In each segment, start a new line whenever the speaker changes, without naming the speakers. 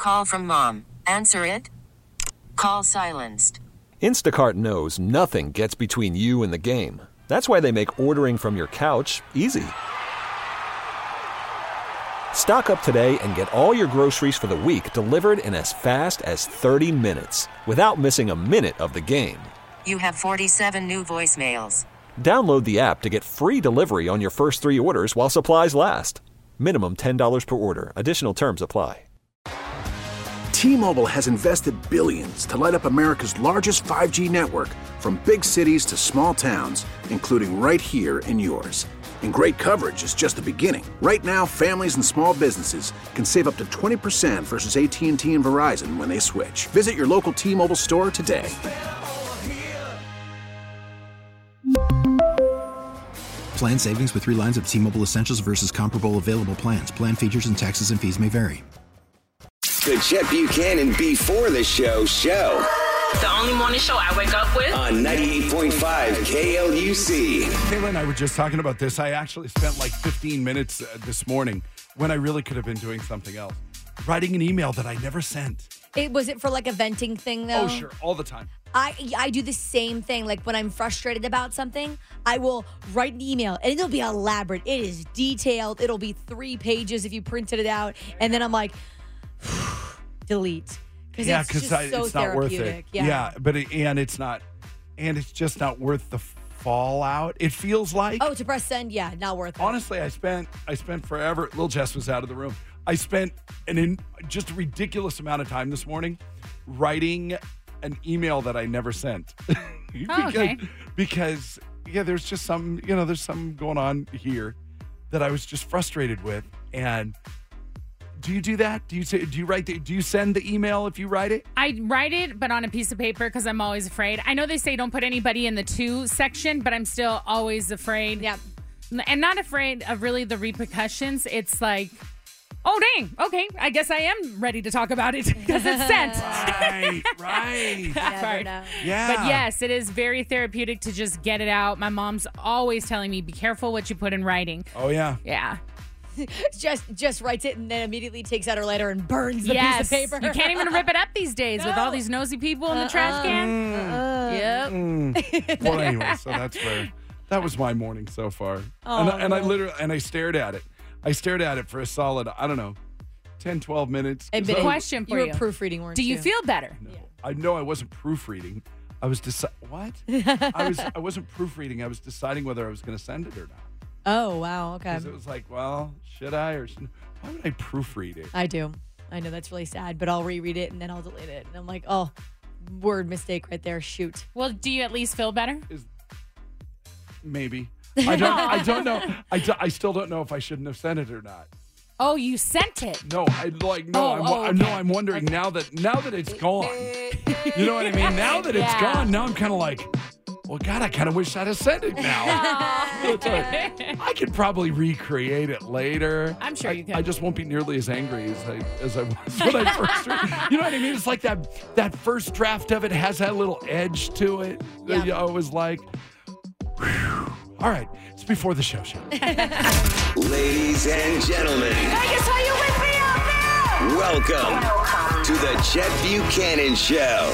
Call from mom. Answer it. Call silenced.
Instacart knows nothing gets between you and the game. That's why they make ordering from your couch easy. Stock up today and get all your groceries for the week delivered in as fast as 30 minutes without missing a minute of the game.
You have 47 new voicemails.
Download the app to get free delivery on your first 3 orders while supplies last. Minimum $10 per order. Additional terms apply.
T-Mobile has invested billions to light up America's largest 5G network, from big cities to small towns, including right here in yours. And great coverage is just the beginning. Right now, families and small businesses can save up to 20% versus AT&T and Verizon when they switch. Visit your local T-Mobile store today.
Plan savings with 3 lines of T-Mobile Essentials versus comparable available plans. Plan features and taxes and fees may vary.
The Chet Buchanan Before the Show.
The only morning show I wake up with.
On 98.5 KLUC.
Kayla and I were just talking about this. I actually spent like 15 minutes this morning when I really could have been doing something else. Writing an email that I never sent.
Was it for like a venting thing though?
Oh, sure. All the time.
I do the same thing. Like when I'm frustrated about something, I will write an email and it'll be elaborate. It is detailed. It'll be 3 pages if you printed it out. And then I'm like, delete.
Yeah,
because
it's not worth it.
Yeah,
but it's just not worth the fallout. It feels like.
Oh, to press send, yeah, not worth it.
Honestly, I spent forever. Little Jess was out of the room. I spent just a ridiculous amount of time this morning writing an email that I never sent. Because there's just there's something going on here that I was just frustrated with. And do you do that? Do you send the email if you write it?
I write it, but on a piece of paper because I'm always afraid. I know they say don't put anybody in the to section, but I'm still always afraid.
Yeah.
And not afraid of really the repercussions. It's like, oh, dang. Okay. I guess I am ready to talk about it because it's sent.
Right.
Never know.
Yeah.
But yes, it is very therapeutic to just get it out. My mom's always telling me, be careful what you put in writing.
Oh, yeah.
Yeah.
just writes it and then immediately takes out her lighter and burns the piece of paper.
You can't even rip it up these days with all these nosy people in the trash can.
Yep.
Well, anyway, so that was my morning so far.
Oh,
and I stared at it. I stared at it for a solid, 10, 12 minutes.
Question for you.
You were proofreading, weren't you?
Do you feel better?
No. I know I wasn't proofreading. I was what? I wasn't proofreading. I was deciding whether I was going to send it or not.
Oh, wow. Okay.
Because it was like, well, should I or shouldn't? Why would I proofread it?
I do. I know that's really sad, but I'll reread it and then I'll delete it. And I'm like, oh, word mistake right there. Shoot.
Well, do you at least feel better?
Maybe. I don't know. I still don't know if I shouldn't have sent it or not.
Oh, you sent it.
No, I'm wondering now that it's gone. You know what I mean? Now that it's gone, now I'm kind of like, well, God, I kind of wish I'd have sent it now. I could probably recreate it later.
I'm sure you could.
I just won't be nearly as angry as I was when I first read. You know what I mean? It's like that first draft of it has that little edge to it.
Yeah.
I was like, whew. All right, it's Before the Show.
Ladies and gentlemen.
Vegas, are you with me out there?
Welcome to the Chet Buchanan Show.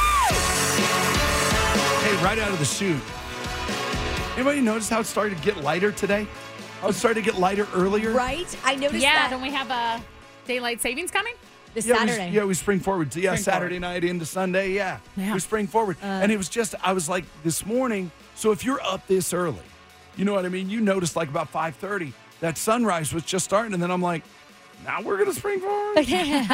Hey, right out of the chute. Anybody notice how it started to get lighter today? How it started to get lighter earlier?
Right? I noticed
Yeah,
that.
don't we have a daylight savings coming?
This Saturday.
We spring forward. Yeah, Saturday night into Sunday. Yeah. We spring forward. And it was just, I was like, this morning, so if you're up this early, you know what I mean? You noticed like about 5:30, that sunrise was just starting. And then I'm like, now we're going to spring forward? Seems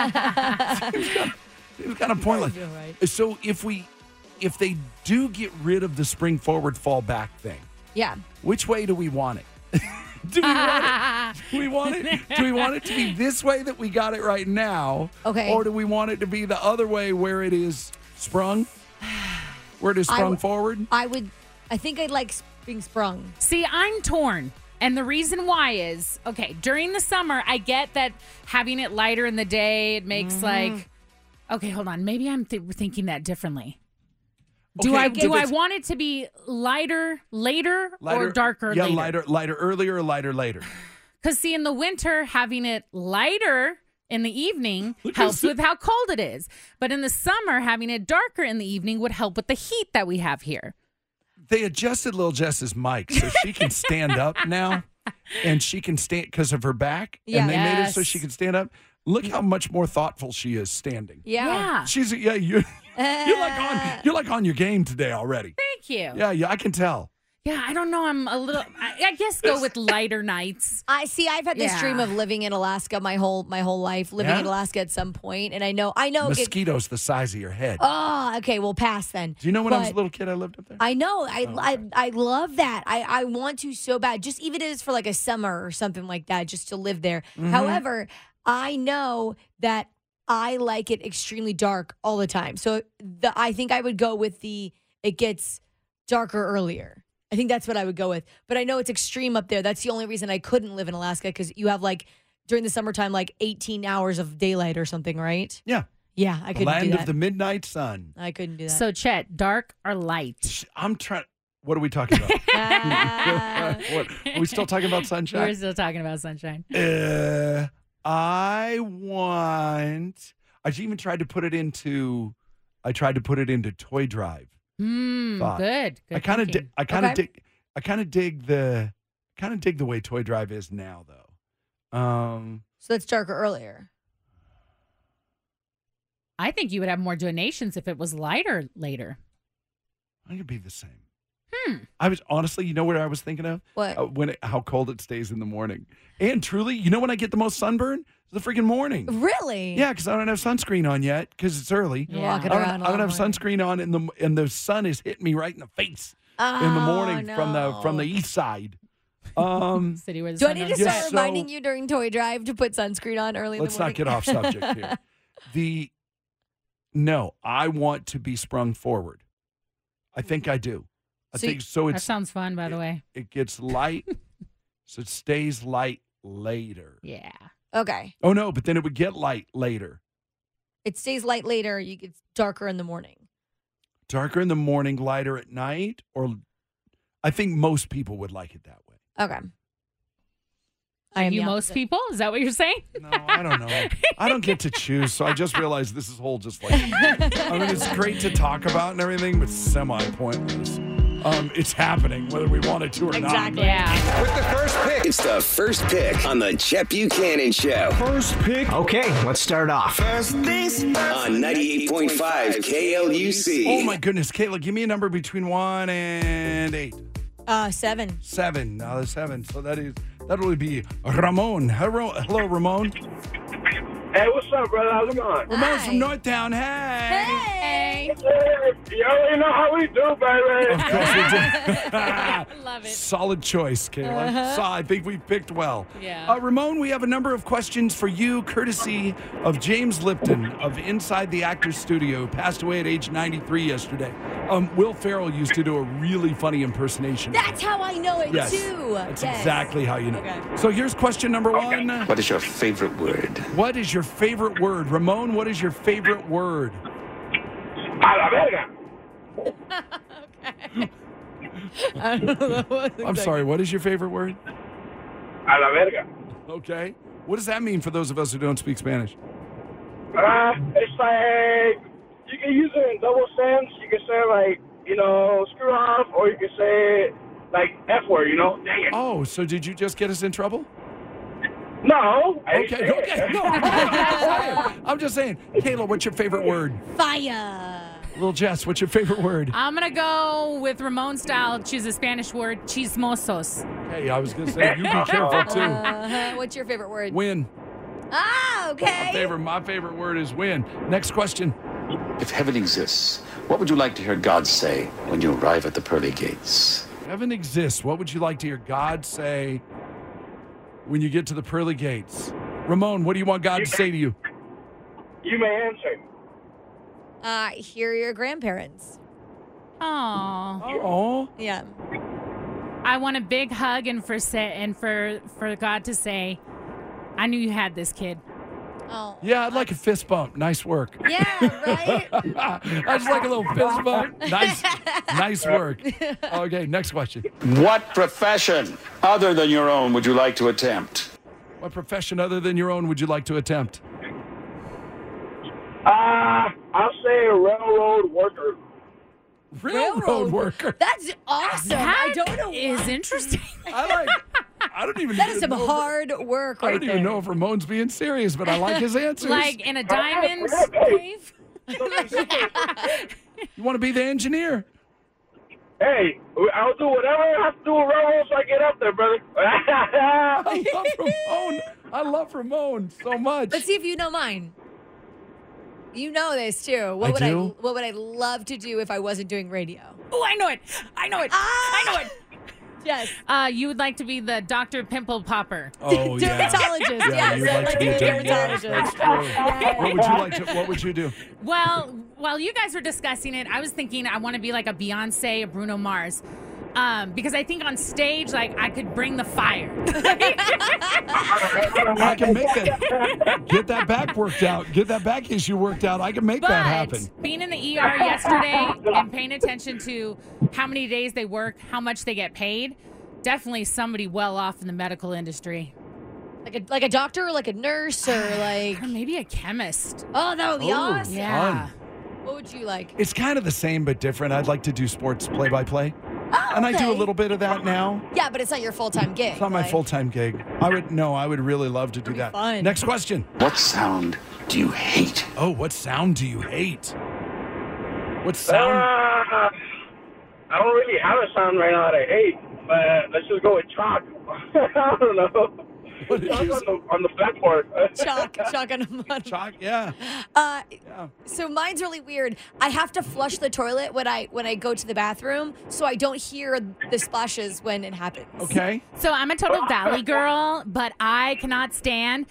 kind of pointless.
Right.
So if they do get rid of the spring forward, fall back thing,
Yeah.
which way do we want it? Do we want it to be this way that we got it right now?
Okay.
Or do we want it to be the other way where it is sprung? Where it is sprung forward?
I think I'd like being sprung.
See, I'm torn. And the reason why is, okay, during the summer, I get that having it lighter in the day, it makes okay, hold on. Maybe I'm thinking that differently. Do I want it to be lighter later or darker later?
Yeah, lighter earlier or lighter later.
Because see, in the winter, having it lighter in the evening helps with how cold it is. But in the summer, having it darker in the evening would help with the heat that we have here.
They adjusted Lil Jess's mic so she can stand up now, and she can stand because of her back.
Yeah.
And they made it so she can stand up. Look how much more thoughtful she is standing.
Yeah.
She's you're like on your game today already.
Thank you.
Yeah, I can tell.
Yeah, I don't know. I'm a little. I guess go with lighter nights.
I've had this dream of living in Alaska my whole life, living in Alaska at some point, and I know.
Mosquitoes the size of your head.
Oh, okay. Well, pass then.
Do you know when I was a little kid, I lived up there?
I know. I love that. I want to so bad. Just even if it is for like a summer or something like that, just to live there.
Mm-hmm.
However, I know that I like it extremely dark all the time. So I think I would go with it gets darker earlier. I think that's what I would go with. But I know it's extreme up there. That's the only reason I couldn't live in Alaska, because you have during the summertime 18 hours of daylight or something, right?
Yeah.
Yeah, I couldn't do that.
Land of the midnight sun.
I couldn't do that.
So, Chet, dark or light?
I'm trying. What are we talking about? What, are we still talking about sunshine?
We're still talking about sunshine.
I even tried to put it into Toy Drive.
Good.
I kind of dig the way Toy Drive is now, though.
So it's darker earlier.
I think you would have more donations if it was lighter later.
I could be the same. I was honestly, you know what I was thinking of?
What?
How cold it stays in the morning. And truly, you know when I get the most sunburn? It's the freaking morning.
Really?
Yeah, because I don't have sunscreen on yet because it's early.
You're walking around.
I don't have sunscreen on, and the sun is hitting me right in the face in the morning from the east side.
City where the
Do I
sun
need to
rises.
start reminding you during Toy Drive to put sunscreen on early in the morning?
Let's not get off subject here. No, I want to be sprung forward. I think I do.
That sounds fun, by the way.
It gets light, so it stays light later.
Yeah.
Okay.
Oh, no, but then it would get light later.
It stays light later. It's darker in the morning.
Darker in the morning, lighter at night? Or I think most people would like it that way.
Okay. I am
most people? Is that what you're saying?
No, I don't know. I don't get to choose, so I just realized this is whole just like... I mean, it's great to talk about and everything, but semi-pointless. It's happening whether we want it to or not.
Exactly.
Yeah.
With the first pick. It's the first pick on the Chet Buchanan Show.
First pick.
Okay, let's start off.
First things first. On 98.5 KLUC.
Oh, my goodness. Kayla, give me a number between 1 and 8.
7.
7. Now, 7. So that would be Ramon. Hello, Ramon.
Hey, what's up, brother? How's it going?
Ramon's from Northtown. Hey.
Hey.
You already know how we do, baby.
Of course we do.
Love it.
Solid choice, Kayla. So I think we picked well.
Yeah.
Ramon, we have a number of questions for you, courtesy of James Lipton of Inside the Actors Studio, passed away at age 93 yesterday. Will Ferrell used to do a really funny impersonation.
That's how I know it,
Yes.
too.
That's
Yes.
exactly how you know.
Okay.
So here's question number 1.
What is your favorite word?
What is your favorite word? Ramon, what is your favorite word?
A la verga.
I don't know what
I'm sorry, what is your favorite word?
A la verga.
Okay. What does that mean for those of us who don't speak Spanish?
It's like, you can use it in double sense. You can say, like, screw off, or you can say, like, F word, dang it.
Oh, so did you just get us in trouble?
No.
Okay. No, I'm just saying. Kayla, what's your favorite word?
Fire.
Little Jess, what's your favorite word?
I'm going to go with Ramon style, choose a Spanish word, chismosos.
Hey, I was going to say, you be careful, too.
What's your favorite word?
Win.
Ah, okay.
My favorite word is win. Next question.
If heaven exists, what would you like to hear God say when you arrive at the pearly gates?
Heaven exists. What would you like to hear God say when you get to the pearly gates? Ramon, what do you want God to say to you?
You may answer.
Hear your grandparents.
Aww.
Oh.
Yeah.
I want a big hug and for God to say, I knew you had this, kid.
Oh.
Yeah, I'd like a fist bump. Nice work.
Yeah, right?
I just like a little fist bump. Nice work. Okay, next question.
What profession other than your own would you like to attempt?
What profession other than your own would you like to attempt?
I'll say railroad worker.
Railroad worker.
That's awesome. I don't know.
Is interesting.
I don't even.
That is some hard work right
I don't even know if Ramon's being serious, but I like his answers.
Like in a diamond cave.
You want to be the engineer?
Hey, I'll do whatever I have to do with railroads so I get up there, brother.
I love Ramon so much.
Let's see if you know mine. You know this too. What would I love to do if I wasn't doing radio?
Oh, I know it. I know it.
Yes.
You would like to be the Dr. Pimple Popper.
Oh,
dermatologist.
Yeah,
Yes,
you'd like to be a
dermatologist.
That's true. What would you do?
Well, while you guys were discussing it, I was thinking I want to be like a Beyonce or Bruno Mars. Because I think on stage, like, I could bring the fire.
I can make it. Get that back worked out. Get that back issue worked out. I can make that happen.
Being in the ER yesterday and paying attention to how many days they work, how much they get paid, definitely somebody well off in the medical industry.
Like a doctor or like a nurse or like...
Or maybe a chemist.
Oh, that would be awesome.
Yeah.
Fun.
What would you like?
It's kind of the same but different. I'd like to do sports play-by-play.
Oh,
and I do a
okay.
little bit of that now.
Yeah, but it's not your full-time gig.
It's not my full-time gig. I would really love to do that.
fun.
Next question.
What sound do you hate?
Oh, what sound do you hate? What sound?
I don't really have a sound right now that I hate, but let's just go with chalk. I don't know.
What did you say?
On the blackboard.
Chalk on a mud.
Chalk, yeah.
So mine's really weird. I have to flush the toilet when I go to the bathroom, so I don't hear the splashes when it happens.
Okay.
So I'm a total valley girl, but I cannot stand.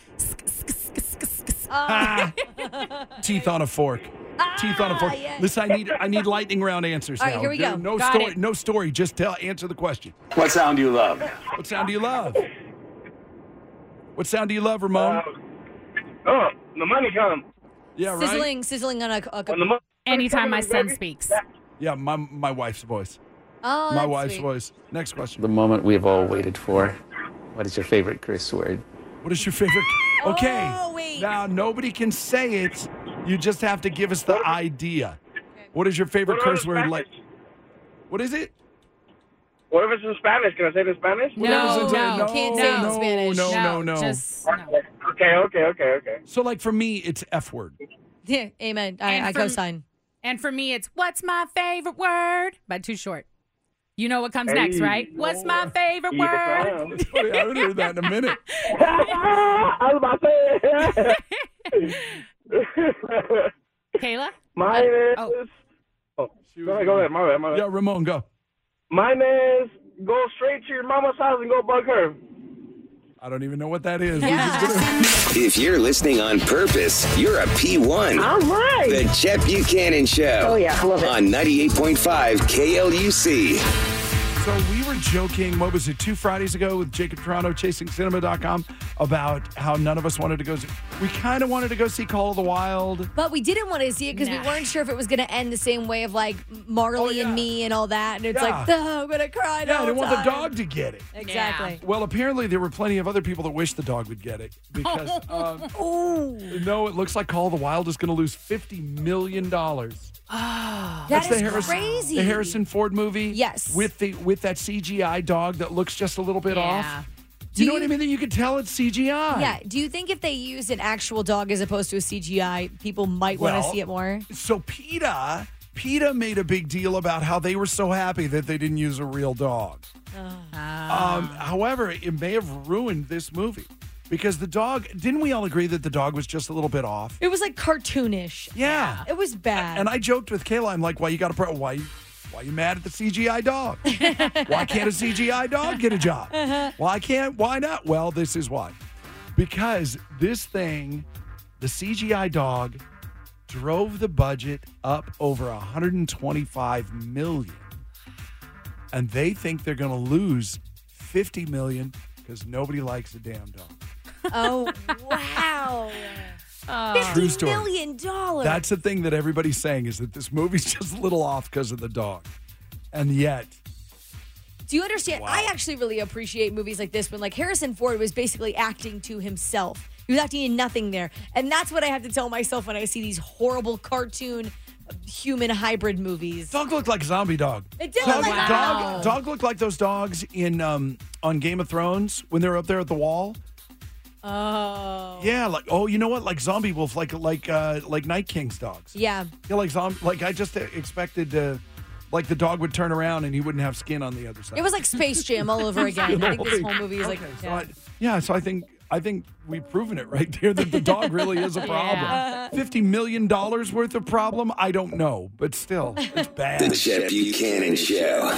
Teeth on a fork. Teeth on a fork.
yes.
Listen, I need lightning round answers
All
now.
right, here we go.
No
Got
story.
it.
No story. Just answer the question.
What sound do you love?
What sound do you love? What sound do you love, Ramon?
The money comes.
Yeah, right.
Sizzling on a
Anytime my son speaks.
Yeah, my wife's voice.
Oh,
My
that's
wife's
sweet.
voice. Next question.
The moment we've all waited for. What is your favorite curse word?
What is your favorite? Okay.
Oh, wait.
Now, nobody can say it. You just have to give us the idea. What is your favorite curse word? Like, what is it?
What if it's in Spanish? Can I say it in Spanish?
No, can't say it in Spanish.
No.
Just,
Okay.
So, like, for me, it's F word.
Yeah, amen.
And
I co-sign.
And for me, it's what's my favorite word? But too short. You know what comes next, right? What's my favorite word?
That's funny. I haven't heard that in a minute.
I was about to say it.
Kayla?
Mine is...
Oh.
Go ahead. My bad.
Yeah, Ramon, go.
Mine is go straight to your mama's house and go bug her.
I don't even know what that is.
If you're listening on purpose, you're a P1.
All right.
The Chet Buchanan Show.
Oh, yeah. I love it.
On 98.5 KLUC.
So we were joking, what was it, 2 Fridays ago with Jacob Toronto, ChasingCinema.com, about how none of us wanted to go see. We kind of wanted to go see Call of the Wild.
But we didn't want to see it because we weren't sure if it was going to end the same way of like Marley and Me and all that. And it's like, oh, I'm going to cry.
Yeah, I didn't want the dog to get it.
Exactly.
Well, apparently there were plenty of other people that wish the dog would get it because, no, it looks like Call of the Wild is going to lose $50 million.
That's crazy.
The Harrison Ford movie.
Yes.
With that CGI dog that looks just a little bit off. Do you know what I mean? That you can tell it's CGI.
Yeah. Do you think if they used an actual dog as opposed to a CGI, people might want to see it more?
So PETA made a big deal about how they were so happy that they didn't use a real dog. However, it may have ruined this movie. Because the dog, didn't we all agree that the dog was just a little bit off?
It was like cartoonish.
Yeah.
It was bad.
And I joked with Kayla, I'm like, why you you mad at the CGI dog? Why can't a CGI dog get a job? Why not? Well, this is why. Because this thing, the CGI dog, drove the budget up over $125 million. And they think they're going to lose $50 million because nobody likes the damn dog.
Oh, wow.
True story.
$50 million.
That's the thing that everybody's saying is that this movie's just a little off because of the dog. And yet.
Do you understand? Wow. I actually really appreciate movies like this when like Harrison Ford was basically acting to himself. He was acting in nothing there. And that's what I have to tell myself when I see these horrible cartoon human hybrid movies.
Dog looked like Zombie Dog.
It did look like
Dog looked like those dogs in on Game of Thrones when they're up there at the wall.
Oh.
Yeah, you know what? Like Zombie Wolf, like Night King's dogs.
Yeah.
Yeah, like I just expected the dog would turn around and he wouldn't have skin on the other side.
It was like Space Jam all over again. I think this whole movie is like,
So I think we've proven it right there that the dog really is a problem.
Yeah.
$50 million worth of problem? I don't know, but still, it's bad.
The Chet Buchanan Show.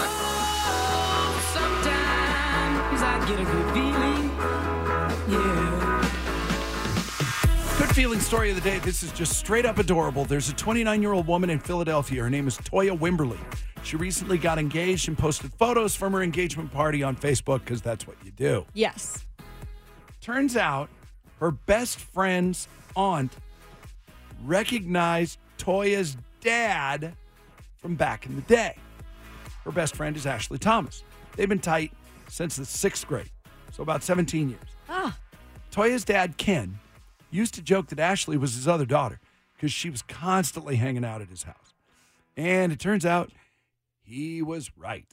Sometimes I get a good feeling. Yeah.
Good feeling story of the day. This is just straight up adorable. There's a 29-year-old woman in Philadelphia. Her name is Toya Wimberly. She recently got engaged and posted photos from her engagement party on Facebook because that's what you do.
Yes.
Turns out her best friend's aunt recognized Toya's dad from back in the day. Her best friend is Ashley Thomas. They've been tight since the 6th grade, so about 17 years.
Ah.
Toya's dad, Ken, used to joke that Ashley was his other daughter because she was constantly hanging out at his house. And it turns out he was right.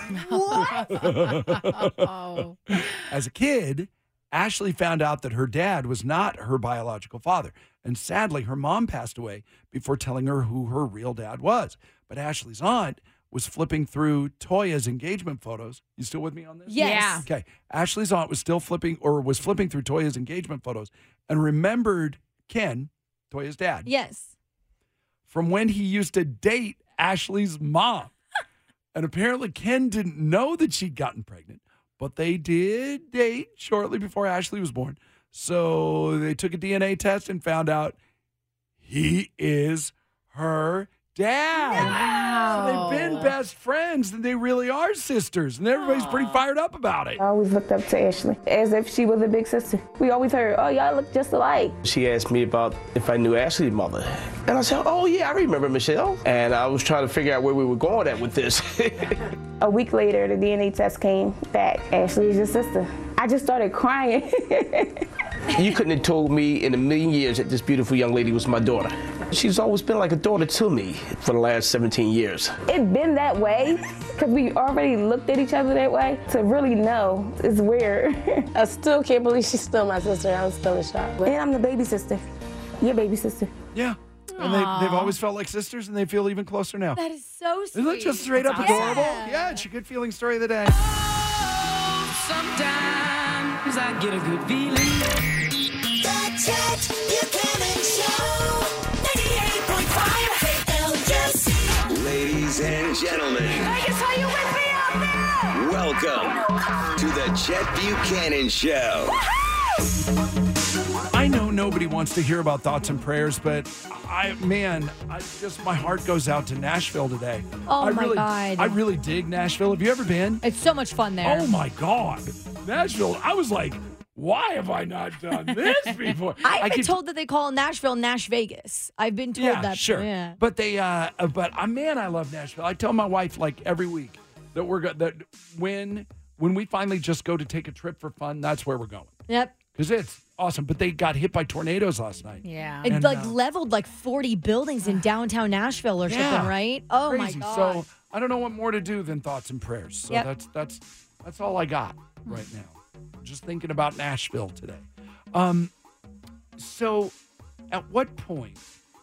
What?
As a kid, Ashley found out that her dad was not her biological father. And sadly, her mom passed away before telling her who her real dad was. But Ashley's aunt was flipping through Toya's engagement photos. You still with me on this?
Yes. Yeah.
Okay. Ashley's aunt was flipping through Toya's engagement photos and remembered Ken, Toya's dad.
Yes.
From when he used to date Ashley's mom. And apparently Ken didn't know that she'd gotten pregnant, but they did date shortly before Ashley was born. So they took a DNA test and found out he is her dad.
Wow.
So they've been best friends and they really are sisters. And everybody's pretty fired up about it.
I always looked up to Ashley as if she was a big sister. We always heard, oh, y'all look just alike.
She asked me about if I knew Ashley's mother. And I said, oh, yeah, I remember Michelle. And I was trying to figure out where we were going at with this.
A week later, the DNA test came back. Ashley is your sister. I just started crying.
You couldn't have told me in a million years that this beautiful young lady was my daughter. She's always been like a daughter to me for the last 17 years.
It's been that way because we already looked at each other that way. To really know is weird.
I still can't believe she's still my sister. I'm still in shock.
And I'm the baby sister. Your baby sister.
Yeah. And they've always felt like sisters, and they feel even closer now.
That is so sweet.
Isn't it just straight up adorable? Yeah, it's a good feeling story of the day.
Sometimes I get a good feeling.
The Chet Buchanan Show. 98.5 LJC.
Ladies and gentlemen,
Vegas, are you with me out there?
welcome to the Chet Buchanan Show.
I know nobody wants to hear about thoughts and prayers, but my heart goes out to Nashville today.
Oh, my God.
I really dig Nashville. Have you ever been?
It's so much fun there.
Oh, my God. Nashville, I was like, why have I not done this before?
I've been told that they call Nashville Nash Vegas. I've been told that.
Sure.
Yeah.
But man, I love Nashville. I tell my wife like every week that that when we finally just go to take a trip for fun, that's where we're going.
Yep.
Because it's awesome. But they got hit by tornadoes last night.
Yeah.
And,
It leveled like 40 buildings in downtown Nashville or something, right? Oh,
crazy.
my God.
So I don't know what more to do than thoughts and prayers. So
Yep.
that's all I got right now. Just thinking about Nashville today. So at what point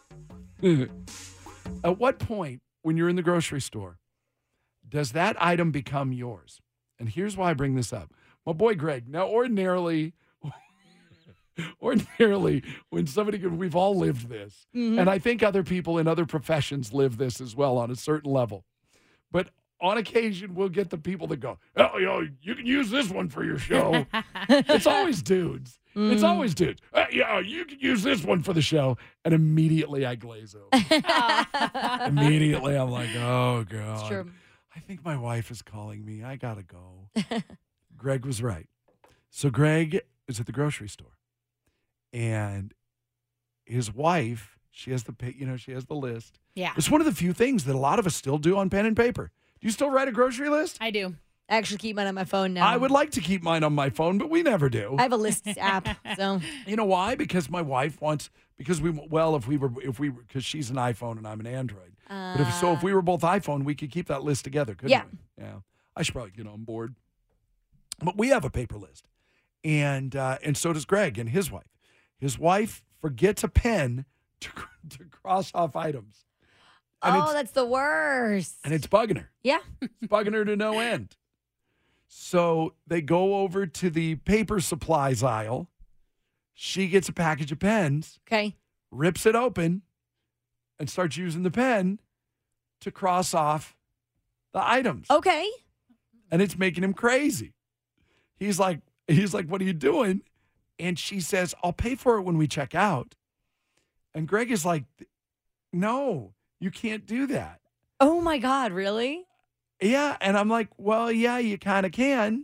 when you're in the grocery store does that item become yours? And here's why I bring this up. My boy Greg, now ordinarily when we've all lived this, and I think other people in other professions live this as well on a certain level. But on occasion, we'll get the people that go, oh, you can use this one for your show. It's always dudes. It's always dudes. You can use this one for the show. And immediately I glaze over. Immediately I'm like, oh, God.
It's true.
I think my wife is calling me. I got to go. Greg was right. So Greg is at the grocery store. And his wife, she has the list.
Yeah.
It's one of the few things that a lot of us still do on pen and paper. Do you still write a grocery list?
I do.
I actually keep mine on my phone now.
I would like to keep mine on my phone, but we never do.
I have a lists app, so
You know why? Because my wife wants because she's an iPhone and I'm an Android. But if we were both iPhone, we could keep that list together, couldn't we? Yeah. I should probably get on board. But we have a paper list. And so does Greg and his wife. His wife forgets a pen to cross off items. And
that's the worst.
And it's bugging her.
Yeah.
It's bugging her to no end. So they go over to the paper supplies aisle. She gets a package of pens.
Okay.
Rips it open and starts using the pen to cross off the items.
Okay.
And it's making him crazy. He's like, what are you doing? And she says, I'll pay for it when we check out. And Greg is like, no, you can't do that.
Oh my God, really?
Yeah. And I'm like, well, yeah, you kind of can.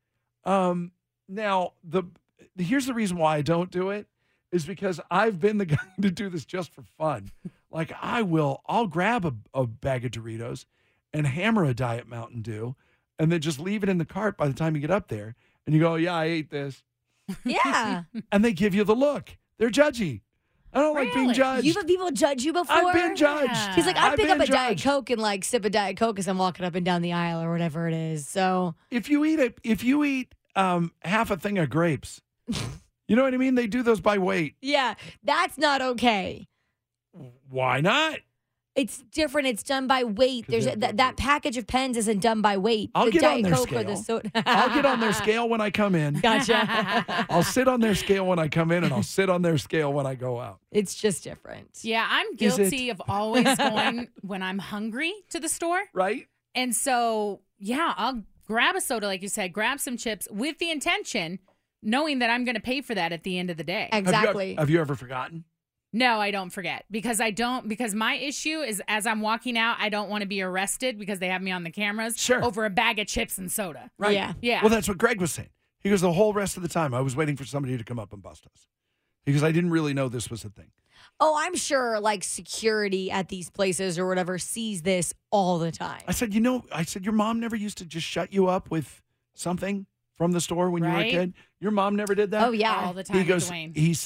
Now, here's the reason why I don't do it is because I've been the guy to do this just for fun. Like I'll grab a bag of Doritos and hammer a Diet Mountain Dew and then just leave it in the cart by the time you get up there. And you go, yeah, I ate this.
Yeah.
And they give you the look. They're judgy. I don't like being judged.
You've had people judge you before?
I've been judged.
He's like, I
I've
pick up
been
a Diet
judged.
Coke and like sip a Diet Coke as I'm walking up and down the aisle or whatever it is. So
If you eat half a thing of grapes, you know what I mean? They do those by weight.
yeah, that's not okay.
Why not?
It's different. It's done by weight. There's that package of pens isn't done by weight.
I'll
the
get
Diet
on their
Coke or the
scale.
soda.
I'll get on their scale when I come in.
Gotcha.
I'll sit on their scale when I come in, and I'll sit on their scale when I go out.
It's just different.
Yeah, I'm
Is it?
guilty of always going when I'm hungry to the store.
Right?
And so, yeah, I'll grab a soda, like you said, grab some chips with the intention, knowing that I'm going to pay for that at the end of the day.
Exactly.
Have you ever forgotten?
No, I don't forget because my issue is as I'm walking out, I don't want to be arrested because they have me on the cameras over a bag of chips and soda.
Right.
Yeah.
Yeah.
Well, that's what Greg was saying. He goes, the whole rest of the time, I was waiting for somebody to come up and bust us. Because I didn't really know this was a thing.
Oh, I'm sure like security at these places or whatever sees this all the time.
I said, your mom never used to just shut you up with something from the store when you were a
Right.
kid? Your mom never did that?
Oh, yeah.
All the time
He
with
goes,
Dwayne.
he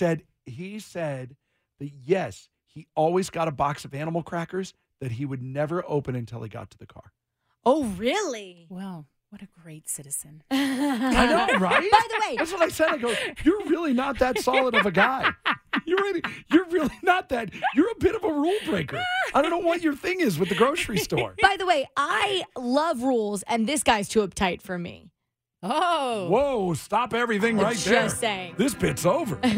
said that yes, he always got a box of animal crackers that he would never open until he got to the car.
Oh, really?
Well, what a great citizen.
I know, right?
By the way,
That's what I said. I go, you're really not that solid of a guy. You're really not that. You're a bit of a rule breaker. I don't know what your thing is with the grocery store.
by the way, I love rules, and this guy's too uptight for me.
Oh.
Whoa, stop everything right
Just
there.
saying.
This bit's over.
No.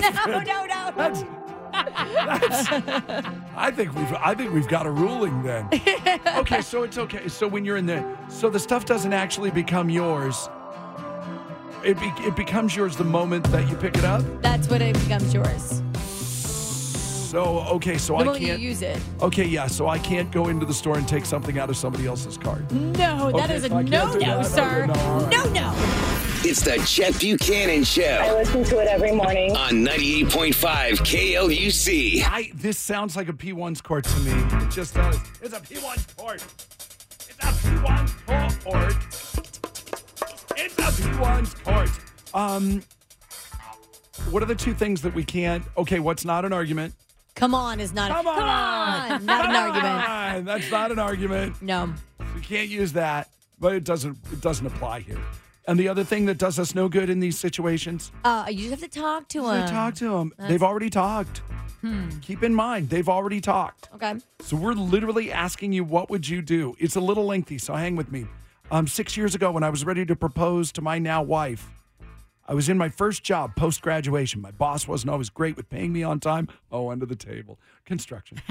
I think we've got a ruling then. Okay, so it's okay. So when you're in there, so the stuff doesn't actually become yours. It becomes yours the moment that you pick it up.
That's when it becomes yours.
So okay, so
The
I
moment you
can't
use it.
Okay, yeah, so I can't go into the store and take something out of somebody else's cart.
No, that
Okay,
is a
so I can't do
no-no,
that.
sir.
Okay, no, all right.
No.
It's the Chet Buchanan Show
I listen to it every morning.
on 98.5 KLUC.
This sounds like a P1's court to me. It just does. It's a P1's court. It's a P1's court. It's a P1's court. What are the two things that we can't? Okay, what's not an argument?
Come on is not.
Come on.
Not an argument.
argument. That's not an argument.
No.
We can't use that, but it doesn't apply here. And the other thing that does us no good in these situations,
You just have to talk to
you
him.
talk to them.
That's-
They've already talked. Keep in mind, they've already talked.
Okay.
So we're literally asking you, what would you do? It's a little lengthy, so hang with me. 6 years ago, when I was ready to propose to my now wife, I was in my first job post-graduation. My boss wasn't always great with paying me on time. Oh, under the table. Construction.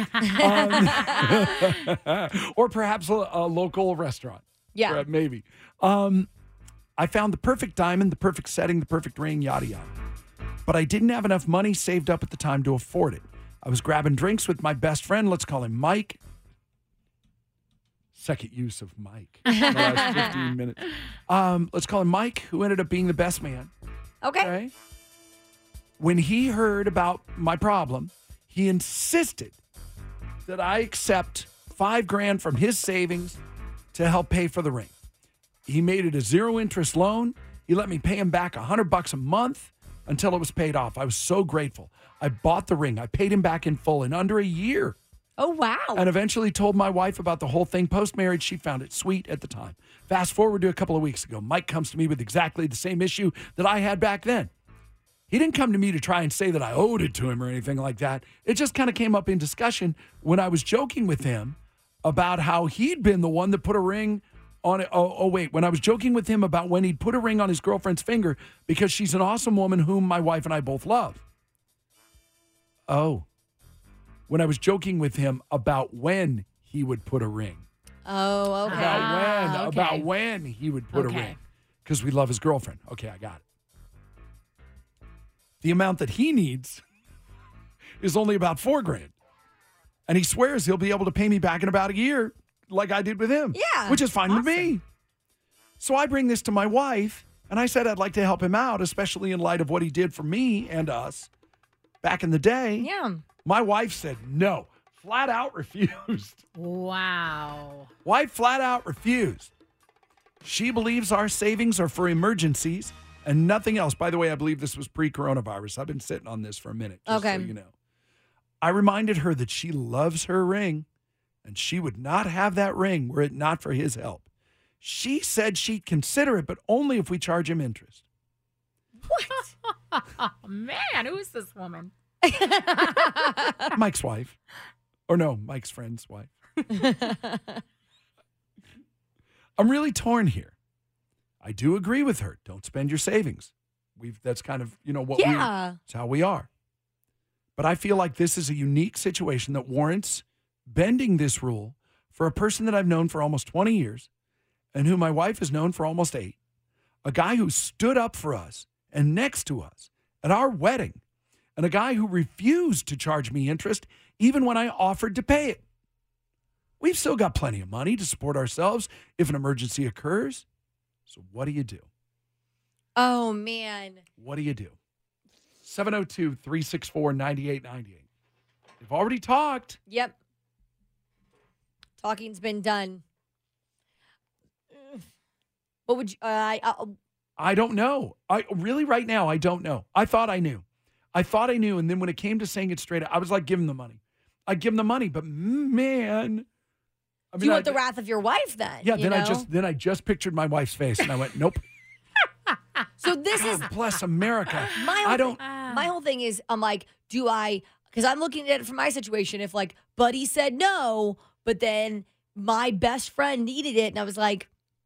Or perhaps a local restaurant.
Yeah.
Maybe. I found the perfect diamond, the perfect setting, the perfect ring, yada, yada. But I didn't have enough money saved up at the time to afford it. I was grabbing drinks with my best friend. Let's call him Mike. Second use of Mike in the last 15 minutes. Let's call him Mike, who ended up being the best man.
Okay.
When he heard about my problem, he insisted that I accept $5,000 from his savings to help pay for the ring. He made it a zero-interest loan. He let me pay him back $100 a month until it was paid off. I was so grateful. I bought the ring. I paid him back in full in under a year.
Oh, wow.
And eventually told my wife about the whole thing. Post-marriage, she found it sweet at the time. Fast forward to a couple of weeks ago. Mike comes to me with exactly the same issue that I had back then. He didn't come to me to try and say that I owed it to him or anything like that. It just kind of came up in discussion when I was joking with him about how he'd been the one that put a ring on it. When I was joking with him about when he'd put a ring on his girlfriend's finger because she's an awesome woman whom my wife and I both love. When I was joking with him about when he would put a ring.
Oh, okay.
About when he would put a ring. Because we love his girlfriend. Okay, I got it. The amount that he needs is only about $4,000. And he swears he'll be able to pay me back in about a year like I did with him.
Yeah.
Which is fine with me. So I bring this to my wife, and I said I'd like to help him out, especially in light of what he did for me and us back in the day.
Yeah.
My wife said no, flat out refused.
Wow.
Wife flat out refused. She believes our savings are for emergencies and nothing else. By the way, I believe this was pre-coronavirus. I've been sitting on this for a minute, just so you know. I reminded her that she loves her ring, and she would not have that ring were it not for his help. She said she'd consider it, but only if we charge him interest.
What? Oh, man, who is this woman?
Mike's wife. Or no, Mike's friend's wife. I'm really torn here. I do agree with her. Don't spend your savings. That's kind of, it's how we are. But I feel like this is a unique situation that warrants bending this rule for a person that I've known for almost 20 years and who my wife has known for almost 8. A guy who stood up for us and next to us at our wedding, and a guy who refused to charge me interest even when I offered to pay it. We've still got plenty of money to support ourselves if an emergency occurs. So what do you do?
Oh, man.
What do you do? 702-364-9898. They've already talked.
Yep. Talking's been done. What would you...
I don't know. Right now, I don't know. I thought I knew. And then when it came to saying it straight out, I was like, give him the money. I'd give him the money, but man...
you want the wrath of your wife then?
Yeah, then I just pictured my wife's face and I went, nope.
So this is
bless America.
My whole thing is I'm like, because I'm looking at it from my situation. If like Buddy said no, but then my best friend needed it, and I was like,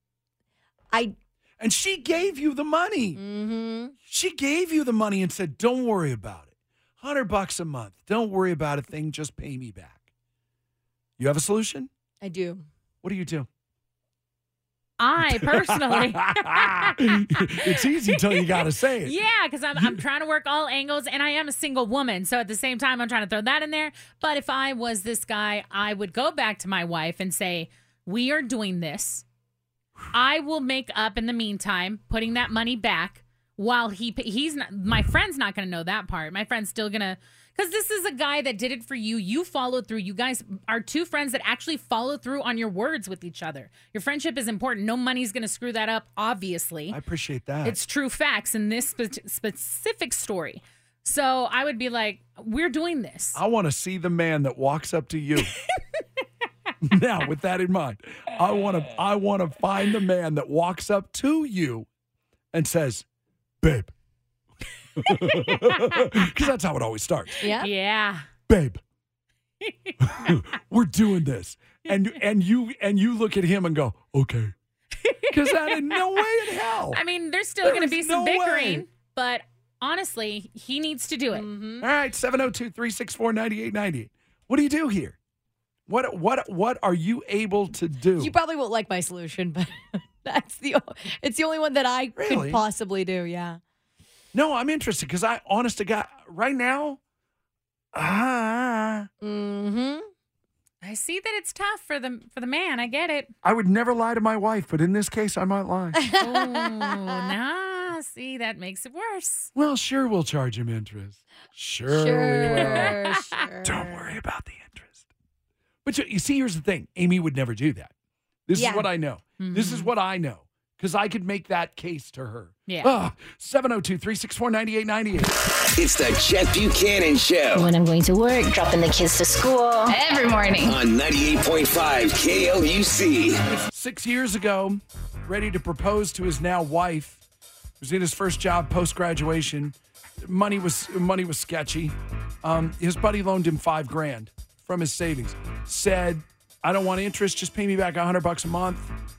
and she gave you the money.
Mm-hmm.
She gave you the money and said, don't worry about it. $100 a month. Don't worry about a thing. Just pay me back. You have a solution?
I do.
What do you do?
I personally.
It's easy till you got to say it.
Yeah, because I'm trying to work all angles, and I am a single woman. So at the same time, I'm trying to throw that in there. But if I was this guy, I would go back to my wife and say, we are doing this. I will make up in the meantime, putting that money back while he's not, my friend's not going to know that part. My friend's still going to, because this is a guy that did it for you. You followed through. You guys are two friends that actually follow through on your words with each other. Your friendship is important. No money's going to screw that up, obviously.
I appreciate that.
It's true facts in this specific story. So I would be like, we're doing this.
I want to see the man that walks up to you. Now, with that in mind, I want to find the man that walks up to you and says, babe. Because that's how it always starts.
Yeah.
Yeah.
Babe. We're doing this. And you look at him and go, okay. Because that in no way in hell.
I mean, there's still going to be some bickering, but honestly, he needs to do it.
Mm-hmm.
All right, 702-364-9898. What do you do here? What are you able to do?
You probably won't like my solution, but it's the only one that I could possibly do. Yeah.
No, I'm interested because honest to God, right now,
mm-hmm.
I see that it's tough for the man. I get it.
I would never lie to my wife, but in this case, I might lie.
Oh, nah. See, that makes it worse.
Well, sure, we'll charge him interest. Sure we will.
Sure.
Don't worry about the interest. But you see, here's the thing. Amy would never do that. This is what I know.
Mm-hmm.
This is what I know. because I could make that case to her.
Yeah.
702-364-9898.
It's the Chet Buchanan Show.
When I'm going to work, dropping the kids to school. Every morning.
On 98.5 KLUC.
6 years ago, ready to propose to his now wife, who's in his first job post-graduation. Money was sketchy. His buddy loaned him $5,000 from his savings. Said, I don't want interest, just pay me back $100 a month.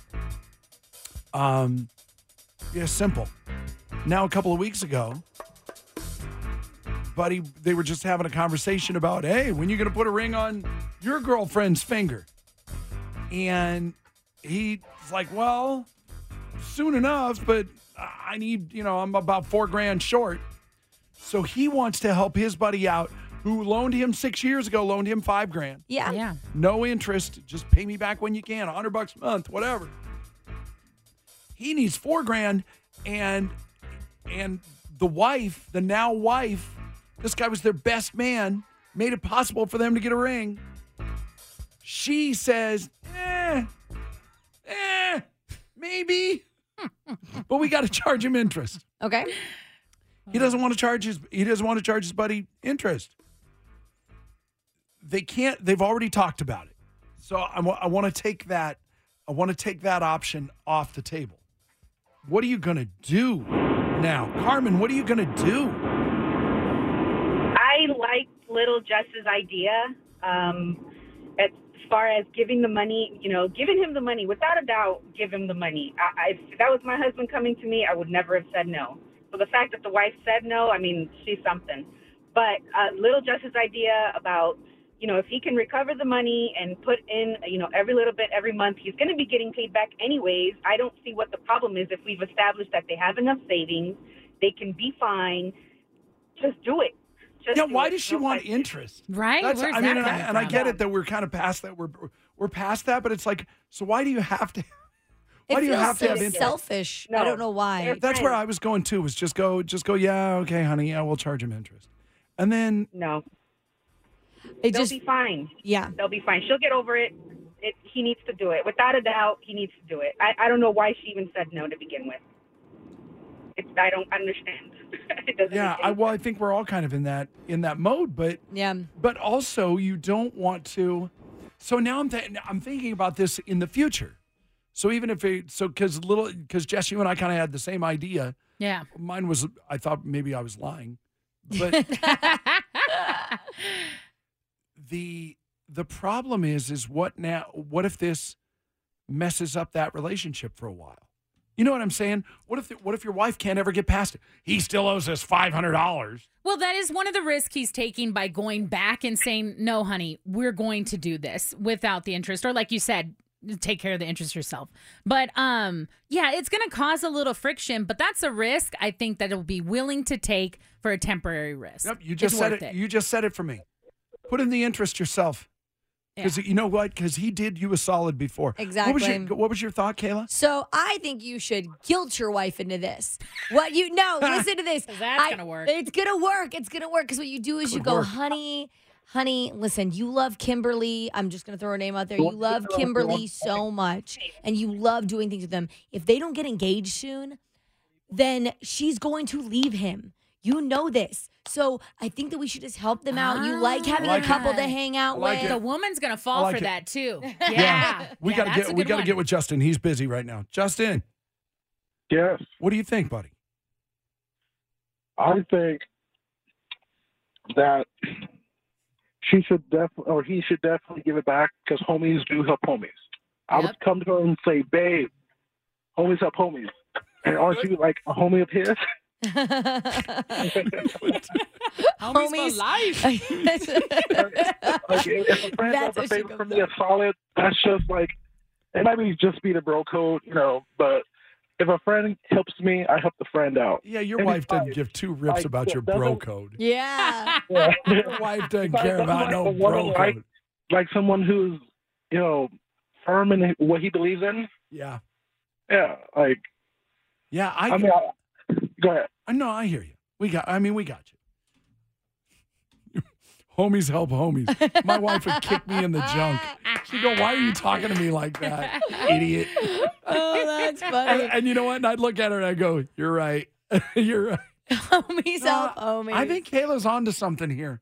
Yeah, simple. Now, a couple of weeks ago, buddy, they were just having a conversation about, hey, when you going to put a ring on your girlfriend's finger? And he's like, well, soon enough, but I need, I'm about $4,000 short. So he wants to help his buddy out, who loaned him 6 years ago, loaned him $5,000.
Yeah.
No interest. Just pay me back when you can, $100 a month, whatever. He needs $4,000, and the wife, the now wife, this guy was their best man, made it possible for them to get a ring. She says, maybe, but we got to charge him interest.
Okay.
He doesn't want to charge his buddy interest. They can't. They've already talked about it. So I want to take that. I want to take that option off the table. What are you going to do now, Carmen? What are you going to do?
I like Little Jess's idea. As far as giving the money, giving him the money, without a doubt, give him the money. If that was my husband coming to me, I would never have said no. So the fact that the wife said no, she's something. But Little Jess's idea about, if he can recover the money and put in, every little bit every month, he's going to be getting paid back anyways. I don't see what the problem is if we've established that they have enough savings, they can be fine. Just do it.
Why does she want interest?
Right?
Where's
that coming
and I get it that we're kind of past that. We're past that, but it's like, so why do you have to? Why do you have to have interest?
Selfish. No. I don't know why.
That's where I was going too. Was just go. Yeah, okay, honey. Yeah, we'll charge him interest, and then
no. They'll be fine.
Yeah.
They'll be fine. She'll get over it. He needs to do it. Without a doubt, he needs to do it. I don't know why she even said no to begin with. I don't understand. It doesn't.
Yeah, I think we're all kind of in that mode, but
yeah.
But also, you don't want to. So now I'm thinking about this in the future. So even if because Jess, you and I kind of had the same idea.
Yeah.
Mine was, I thought maybe I was lying, but the problem is what now? What if this messes up that relationship for a while? You know what I'm saying? What if your wife can't ever get past it? He still owes us $500.
Well, that is one of the risks he's taking by going back and saying, no, honey, we're going to do this without the interest. Or like you said, take care of the interest yourself. But yeah, it's going to cause a little friction, but that's a risk I think that it'll be willing to take for a temporary risk.
Yep, you just said it. You just said it for me. Put in the interest yourself. Because you know what? Because he did you a solid before.
Exactly.
What was your thought, Kayla?
So I think you should guilt your wife into this. Listen to this.
That's going to work.
It's going to work. It's going to work because what you do is you go, honey, listen, you love Kimberly. I'm just going to throw her name out there. You love Kimberly so much, and you love doing things with them. If they don't get engaged soon, then she's going to leave him. You know this. So I think that we should just help them out. You like having a couple to hang out with.
The woman's going to fall for that, too.
Yeah. We got to get with Justin. He's busy right now. Justin.
Yes.
What do you think, buddy?
I think that he should definitely give it back because homies do help homies. I would come to her and say, babe, homies help homies. And aren't you like a homie of his?
Homies for life.
If a friend does a favor for me, a solid, that's just like, it might just be the bro code, but if a friend helps me, I help the friend out.
Yeah, your wife doesn't give two rips about your bro code.
Yeah.
Your wife doesn't care about no bro code.
Like someone who's, firm in what he believes in.
Yeah.
Yeah, like.
Yeah,
go ahead.
No, I hear you. We got you. Homies help homies. My wife would kick me in the junk. She'd go, why are you talking to me like that, idiot?
Oh, that's funny.
And you know what? And I'd look at her and I'd go, "You're right. You're right."
Homies help homies.
I think Kayla's onto something here.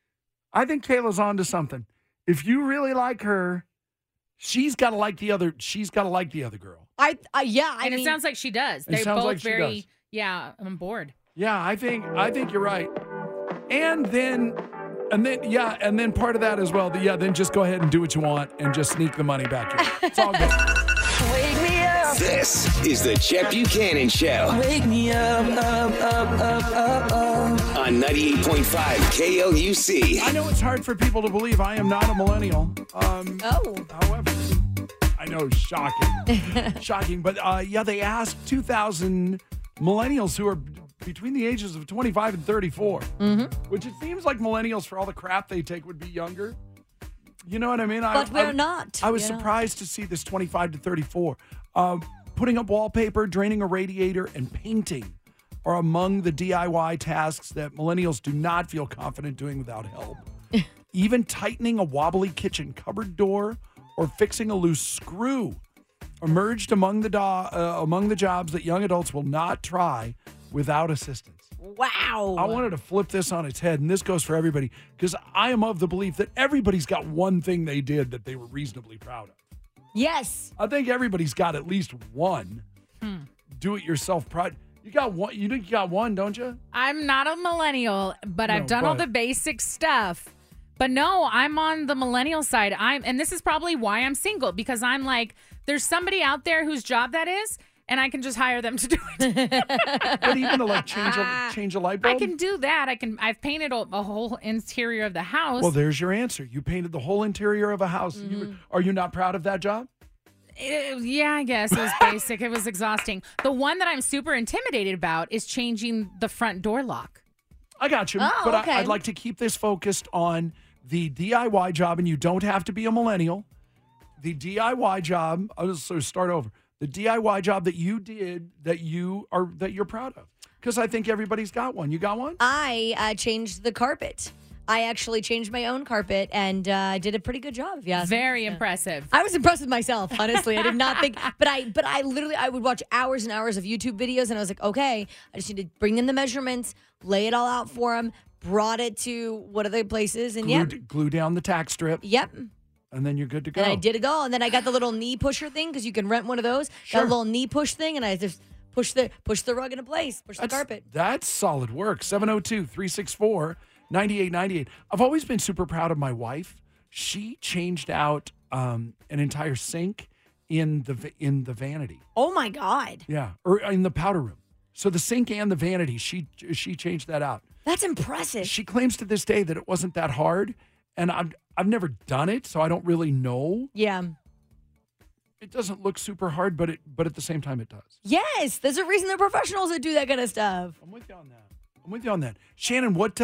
If you really like her, she's got to like the other. She's got to like the other girl.
I
And it sounds like she does. They're
sounds
both
like she
very,
does.
on board.
Yeah, I think you're right. And then part of that as well. Then just go ahead and do what you want and just sneak the money back in. It's all good.
Wake me up.
This is the Chet Buchanan Show.
Wake me up, up.
On 98.5 KLUC.
I know it's hard for people to believe I am not a millennial. However, I know, shocking. But they asked 2,000 millennials who are between the ages of 25 and 34, which it seems like millennials, for all the crap they take, would be younger. You know what I mean?
But we're not.
I was surprised to see this 25 to 34. Putting up wallpaper, draining a radiator, and painting are among the DIY tasks that millennials do not feel confident doing without help. Even tightening a wobbly kitchen cupboard door or fixing a loose screw emerged among the jobs that young adults will not try without assistance.
Wow.
I wanted to flip this on its head, and this goes for everybody, because I am of the belief that everybody's got one thing they did that they were reasonably proud of.
Yes.
I think everybody's got at least one do-it-yourself project. You got one. You got one, don't you?
I'm not a millennial, but I've done all the basic stuff. But no, I'm on the millennial side. And this is probably why I'm single, because I'm like, there's somebody out there whose job that is, and I can just hire them to do it.
But even to like change a light bulb?
I can do that. I've painted a whole interior of the house.
Well, there's your answer. You painted the whole interior of a house. Are you not proud of that job?
Yeah, I guess it was basic. It was exhausting. The one that I'm super intimidated about is changing the front door lock.
I got you. But I'd like to keep this focused on the DIY job, and you don't have to be a millennial. The DIY job, so start over. The DIY job that you did that you're proud of. Because I think everybody's got one. You got one?
I changed the carpet. I actually changed my own carpet and did a pretty good job, if you ask me.
Very impressive.
I was impressed with myself, honestly. I did not think, but I literally, I would watch hours and hours of YouTube videos, and I was like, okay, I just need to bring in the measurements, lay it all out for them, brought it to what other places, and
glue down the tack strip.
Yep.
And then you're good to go.
And I did it all, and then I got the little knee pusher thing, because you can rent one of those.
Sure.
Got a little knee push thing, and I just push the rug into place, push the carpet.
That's solid work. 702-364-9898. I've always been super proud of my wife. She changed out an entire sink in the vanity.
Oh my God.
Yeah, or in the powder room. So the sink and the vanity, she changed that out.
That's impressive.
She claims to this day that it wasn't that hard, and I've never done it, so I don't really know.
Yeah.
It doesn't look super hard, but at the same time it does.
Yes, there's a reason they're professionals that do that kind of stuff.
I'm with you on that. Shannon, what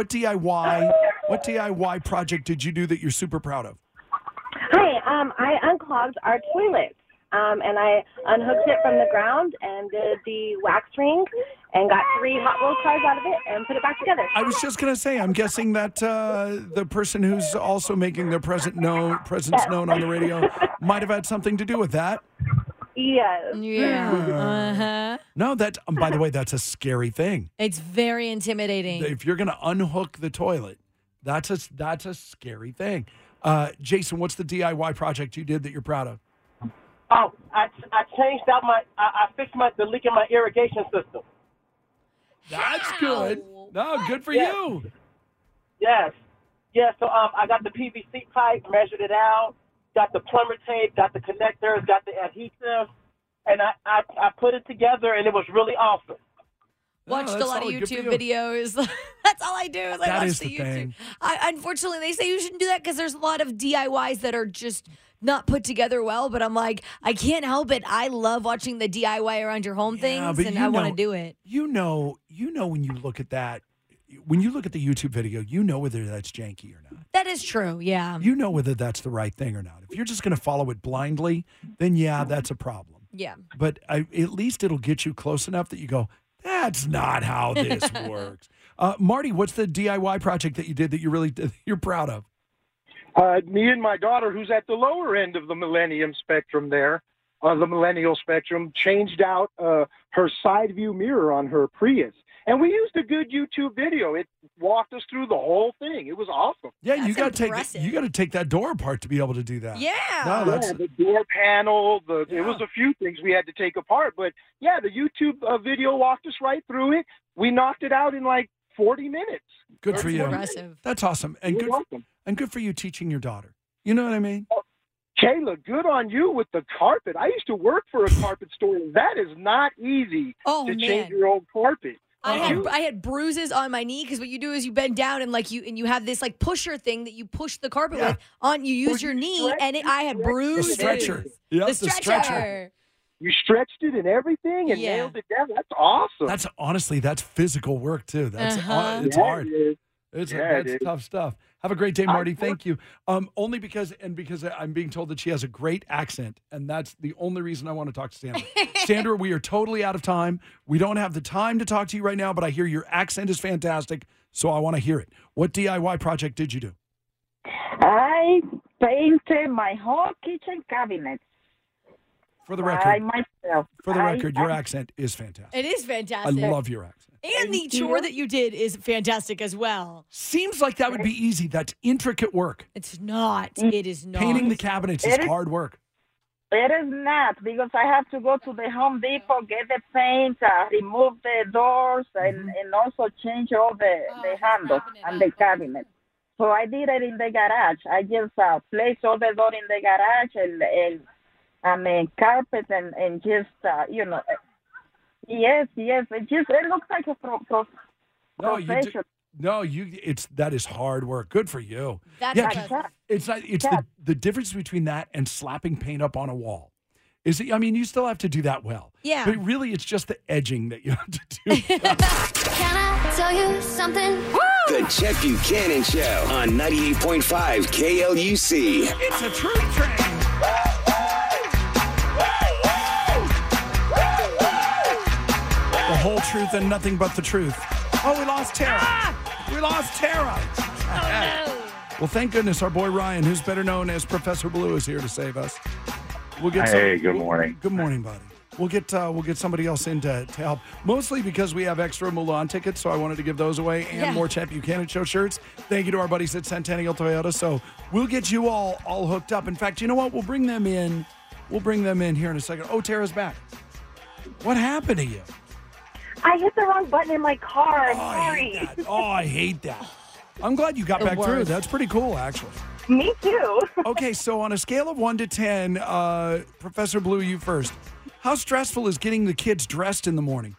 DIY project did you do that you're super proud of?
Hi, I unclogged our toilet, and I unhooked it from the ground and did the wax ring and got 3 hot roll cars out of it and put it back together.
I was just going to say, I'm guessing that the person who's also making their presence known on the radio might have had something to do with that.
Yes.
Yeah. Uh-huh.
No, by the way, that's a scary thing.
It's very intimidating.
If you're going to unhook the toilet, that's a scary thing. Jason, what's the DIY project you did that you're proud of?
Oh, I changed out I fixed the leak in my irrigation system.
That's good. No, good for you.
Yes. Yeah, so I got the PVC pipe, measured it out, got the plumber tape, got the connectors, got the adhesive, and I put it together, and it was really awesome.
Watched a lot of YouTube videos. That's all I do is I watch the YouTube.
Thing.
Unfortunately, they say you shouldn't do that because there's a lot of DIYs that are just not put together well. But I'm like, I can't help it. I love watching the DIY around your home things, and I want to do it.
You know when you look at that, when you look at the YouTube video, you know whether that's janky or not.
That is true, yeah.
You know whether that's the right thing or not. If you're just going to follow it blindly, then yeah, that's a problem.
Yeah.
But at least it'll get you close enough that you go, that's not how this works. Marty, what's the DIY project that you did that you're proud of?
Me and my daughter, who's at the lower end of the millennium spectrum there,
the millennial spectrum changed out her side view mirror on her Prius. And we used a good YouTube video. It walked us through the whole thing. It was awesome.
Yeah, you got to take that door apart to be able to do that.
Yeah.
No, that's,
the door panel. It was a few things we had to take apart, but yeah, the YouTube video walked us right through it. We knocked it out in like 40 minutes.
Good for you.
Impressive.
That's awesome, and good for you teaching your daughter. You know what I mean?
Kayla, good on you with the carpet. I used to work for a carpet store. That is not easy to change your old carpet.
I had bruises on my knee because what you do is you bend down and you have this like pusher thing that you push the carpet with on. You use your knee and I had bruises.
The stretcher. Yep,
the stretcher.
You stretched it and everything and nailed it down. That's awesome.
That's physical work too. That's it's hard. That's tough stuff. Have a great day, Marty. Thank you. Only because I'm being told that she has a great accent, and that's the only reason I want to talk to Sandra. Sandra, we are totally out of time. We don't have the time to talk to you right now, but I hear your accent is fantastic, so I want to hear it. What DIY project did you do?
I painted my whole kitchen cabinet.
For the record,
by myself.
For the record, your accent is fantastic.
It is fantastic.
I love your accent.
And the chore that you did is fantastic as well.
Seems like that would be easy. That's intricate work.
It's not. It is not.
Painting the cabinets is hard work.
It is not, because I have to go to the Home Depot, get the paint, remove the doors, and also change all the handles and the cabinet. So I did it in the garage. I just placed all the door in the garage and carpet and just, Yes. It looks like a professional.
That is hard work. Good for you.
That's
it's the difference between that and slapping paint up on a wall. You still have to do that well.
Yeah.
But really, it's just the edging that you have to do.
Can I tell you something? The Chet Buchanan Show on 98.5 KLUC.
It's a truth train. The whole truth and nothing but the truth. Oh, we lost Tara. We lost Tara. Well, thank goodness our boy Ryan, who's better known as Professor Blue, is here to save us.
Good morning.
Good morning, buddy. We'll get somebody else in to help. Mostly because we have extra Mulan tickets, so I wanted to give those away and more Chet Buchanan Show shirts. Thank you to our buddies at Centennial Toyota. So we'll get you all hooked up. In fact, you know what? We'll bring them in. Here in a second. Oh, Tara's back. What happened to you?
I hit the wrong button in my car. I'm sorry.
I hate that. I'm glad you got back through. That's pretty cool, actually.
Me too.
Okay, so on a scale of 1 to 10, Professor Blue, you first. How stressful is getting the kids dressed in the morning?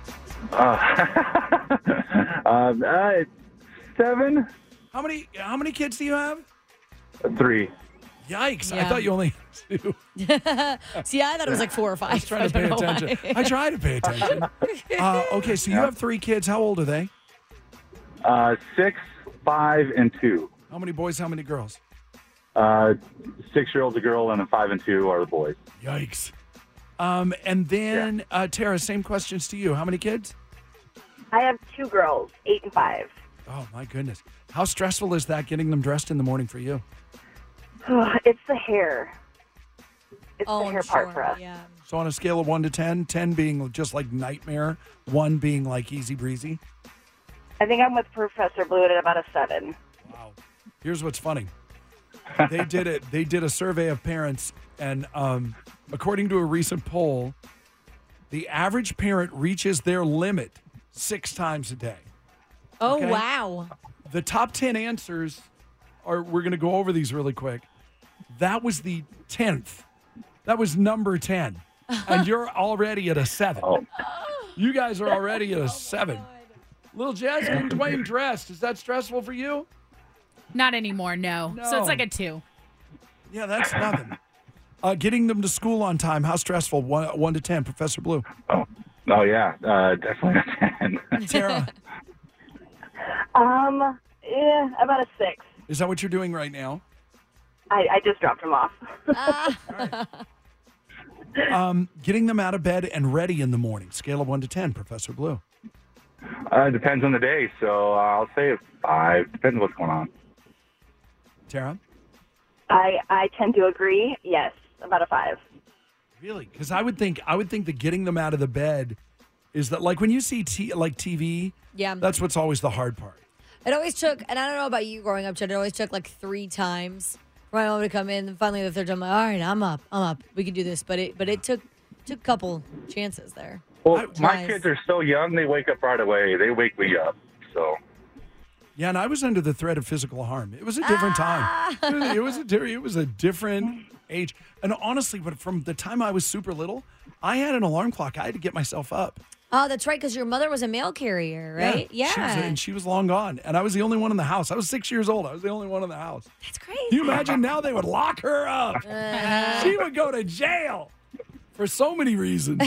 7.
How many kids do you have?
3.
Yikes!
Yeah.
I thought you only had 2.
See, I thought it was like 4 or 5.
I was trying to pay attention. I try to pay attention. Okay, so you have 3 kids. How old are they?
6, 5, and 2.
How many boys? How many girls?
6-year-old's a girl, and a 5 and 2 are the boys.
Yikes! And then Tara, same questions to you. How many kids?
I have 2 girls, 8 and 5.
Oh my goodness! How stressful is that getting them dressed in the morning for you?
It's the hair. It's the hair part for us.
Yeah.
So on a scale of 1 to 10, 10 being just like nightmare, 1 being like easy breezy.
I think I'm with Professor Blue at about a 7.
Wow. Here's what's funny. They did a survey of parents, and according to a recent poll, the average parent reaches their limit 6 times a day.
Oh, wow.
The top 10 answers we're going to go over these really quick. That was the 10th. That was number 10. And you're already at a 7.
Oh.
You guys are already at a 7. Little Jazz getting Dwayne dressed. Is that stressful for you?
Not anymore, no. So it's like a 2.
Yeah, that's nothing. Getting them to school on time, how stressful? 1 to 10, Professor Blue.
Oh yeah, definitely a 10.
Tara?
Yeah, about a 6.
Is that what you're doing right now?
I just dropped him off.
Getting them out of bed and ready in the morning, scale of 1 to 10, Professor Blue.
Depends on the day, so I'll say a 5. Depends what's going on.
Tara?
I tend to agree. Yes, about a 5.
Really? Because I would think that getting them out of the bed is that, like when you see TV,
Yeah.
that's what's always the hard part.
It always took, and I don't know about you growing up, Chad, it always took like 3 times for my mom to come in. And finally, the third time, I'm like, all right, I'm up. We can do this. But it took a couple chances there.
Well, my kids are so young, they wake up right away. They wake me up, so.
Yeah, and I was under the threat of physical harm. It was a different time. It was a different age. And honestly, from the time I was super little, I had an alarm clock. I had to get myself up.
Oh, that's right, because your mother was a mail carrier, right? Yeah.
She was long gone, and I was the only one in the house. I was 6 years old. I was the only one in the house.
That's crazy.
Can you imagine now they would lock her up? She would go to jail for so many reasons.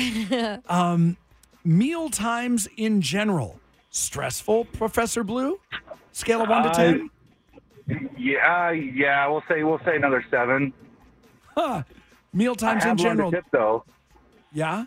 Meal times in general, stressful, Professor Blue? Scale of 1 to 10?
Yeah. We'll say another 7.
Huh. Meal times in general.
I have learned a tip, though.
Yeah?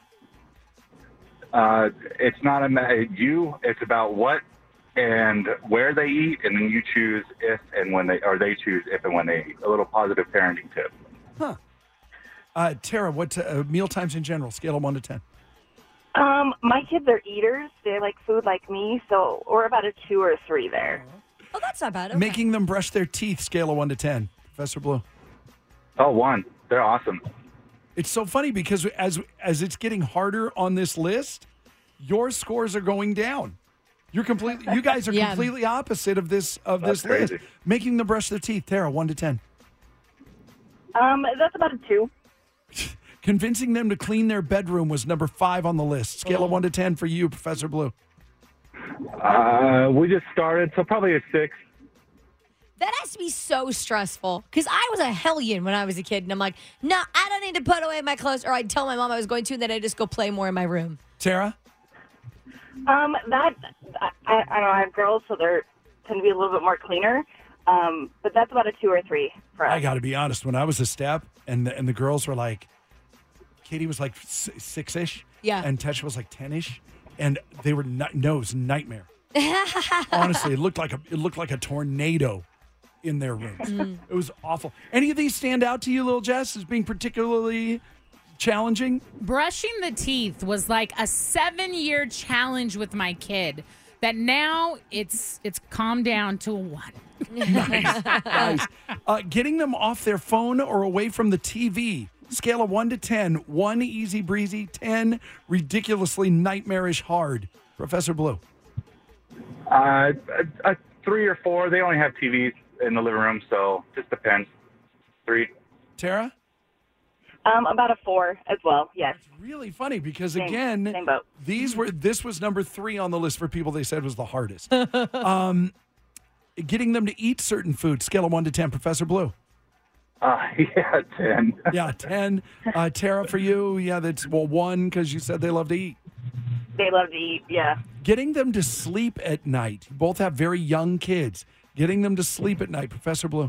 It's not it's about what and where they eat, and then you choose if and when they choose if and when they eat. A little positive parenting tip.
Huh. Tara, what meal times in general, scale of 1 to 10?
My kids are eaters. They like food like me, so we're about a 2 or a 3 there.
Oh, that's not bad. Okay.
Making them brush their teeth, scale of 1 to 10, Professor Blue.
Oh, 1. They're awesome.
It's so funny because as it's getting harder on this list, your scores are going down. You guys are completely opposite of this list.
Crazy.
Making them brush their teeth, Tara, 1 to 10.
That's about a 2.
Convincing them to clean their bedroom was number 5 on the list. Scale of 1 to 10 for you, Professor Blue.
We just started, so probably a 6.
That has to be so stressful because I was a hellion when I was a kid, and I'm like, no, I don't need to put away my clothes, or I'd tell my mom I was going to, and then I'd just go play more in my room.
Tara?
I don't know. I have girls, so they tend to be a little bit more cleaner. But that's about a 2 or 3 for us.
I got to be honest. When I was a step, and the girls were like, Katie was like 6-ish, and Tesha was like 10-ish, and they were it was a nightmare. Honestly, it looked like a tornado in their rooms. It was awful. Any of these stand out to you, Lil Jess, as being particularly challenging?
Brushing the teeth was like a 7-year challenge with my kid that now it's calmed down to a 1.
Nice. Getting them off their phone or away from the TV. Scale of 1 to 10. 1 easy breezy, 10 ridiculously nightmarish hard. Professor Blue.
A 3 or 4. They only have TVs in the living room, so just depends. 3.
Tara?
About a 4 as well. Yes.
It's really funny because
same boat.
This was number 3 on the list for people they said was the hardest. Getting them to eat certain food. Scale of 1 to 10. Professor Blue.
10.
Yeah, 10. Tara, for you, that's 1 because you said they love to eat.
They love to eat, yeah.
Getting them to sleep at night. You both have very young kids. Getting them to sleep at night, Professor Blue.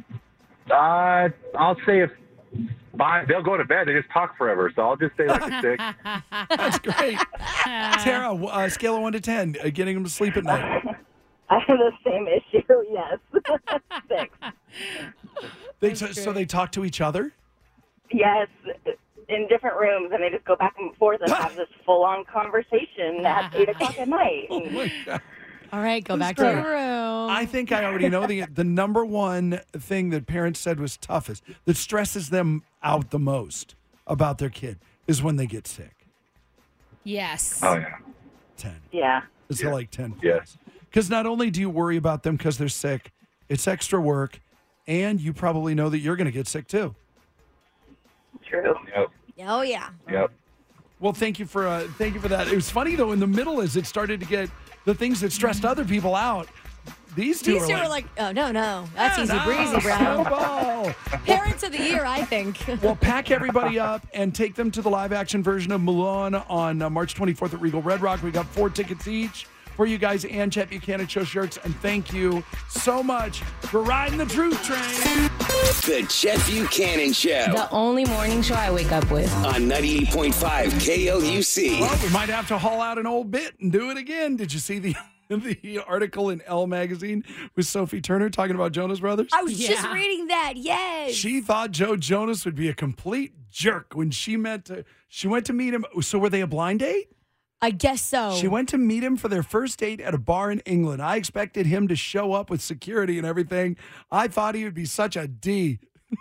I'll say if 5, they'll go to bed. They just talk forever, so I'll just say like a 6.
That's great. Tara, scale of 1 to 10. Getting them to sleep at night.
I have the same issue, yes.
6. So they talk to each other?
Yes, in different rooms, and they just go back and forth and have this full-on conversation at 8 o'clock at night.
Oh, my God.
All right, go back to your room.
I think I already know the number one thing that parents said was toughest, that stresses them out the most about their kid, is when they get sick.
Yes.
Oh, yeah.
10.
Yeah.
It's like 10.
Yes.
Because not only do you worry about them because they're sick, it's extra work, and you probably know that you're going to get sick too.
True.
Yep.
Oh, yeah.
Yep.
Well, thank you for that. It was funny, though, in the middle as it started to get the things that stressed other people out. These two
were like, oh, no. That's easy breezy, bro.
Snowball.
Parents of the year, I think.
Well, pack everybody up and take them to the live-action version of Mulan on March 24th at Regal Red Rock. We got 4 tickets each for you guys and Chet Buchanan Show shirts. And thank you so much for riding the truth train.
The Chet Buchanan Show.
The only morning show I wake up with.
On 98.5 KLUC.
Well, we might have to haul out an old bit and do it again. Did you see the the article in Elle magazine with Sophie Turner talking about Jonas Brothers?
I was just reading that. Yes.
She thought Joe Jonas would be a complete jerk when she went to meet him. So were they a blind date?
I guess so.
She went to meet him for their first date at a bar in England. I expected him to show up with security and everything. I thought he would be such a D.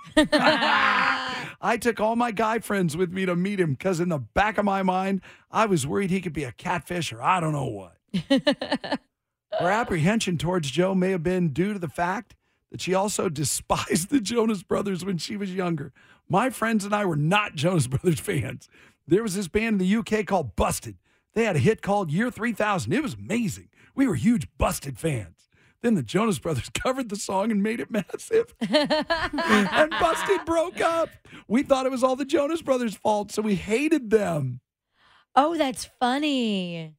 I took all my guy friends with me to meet him because in the back of my mind, I was worried he could be a catfish or I don't know what. Her apprehension towards Joe may have been due to the fact that she also despised the Jonas Brothers when she was younger. My friends and I were not Jonas Brothers fans. There was this band in the UK called Busted. They had a hit called Year 3000. It was amazing. We were huge Busted fans. Then the Jonas Brothers covered the song and made it massive. And Busted broke up. We thought it was all the Jonas Brothers' fault, so we hated them.
Oh, that's funny.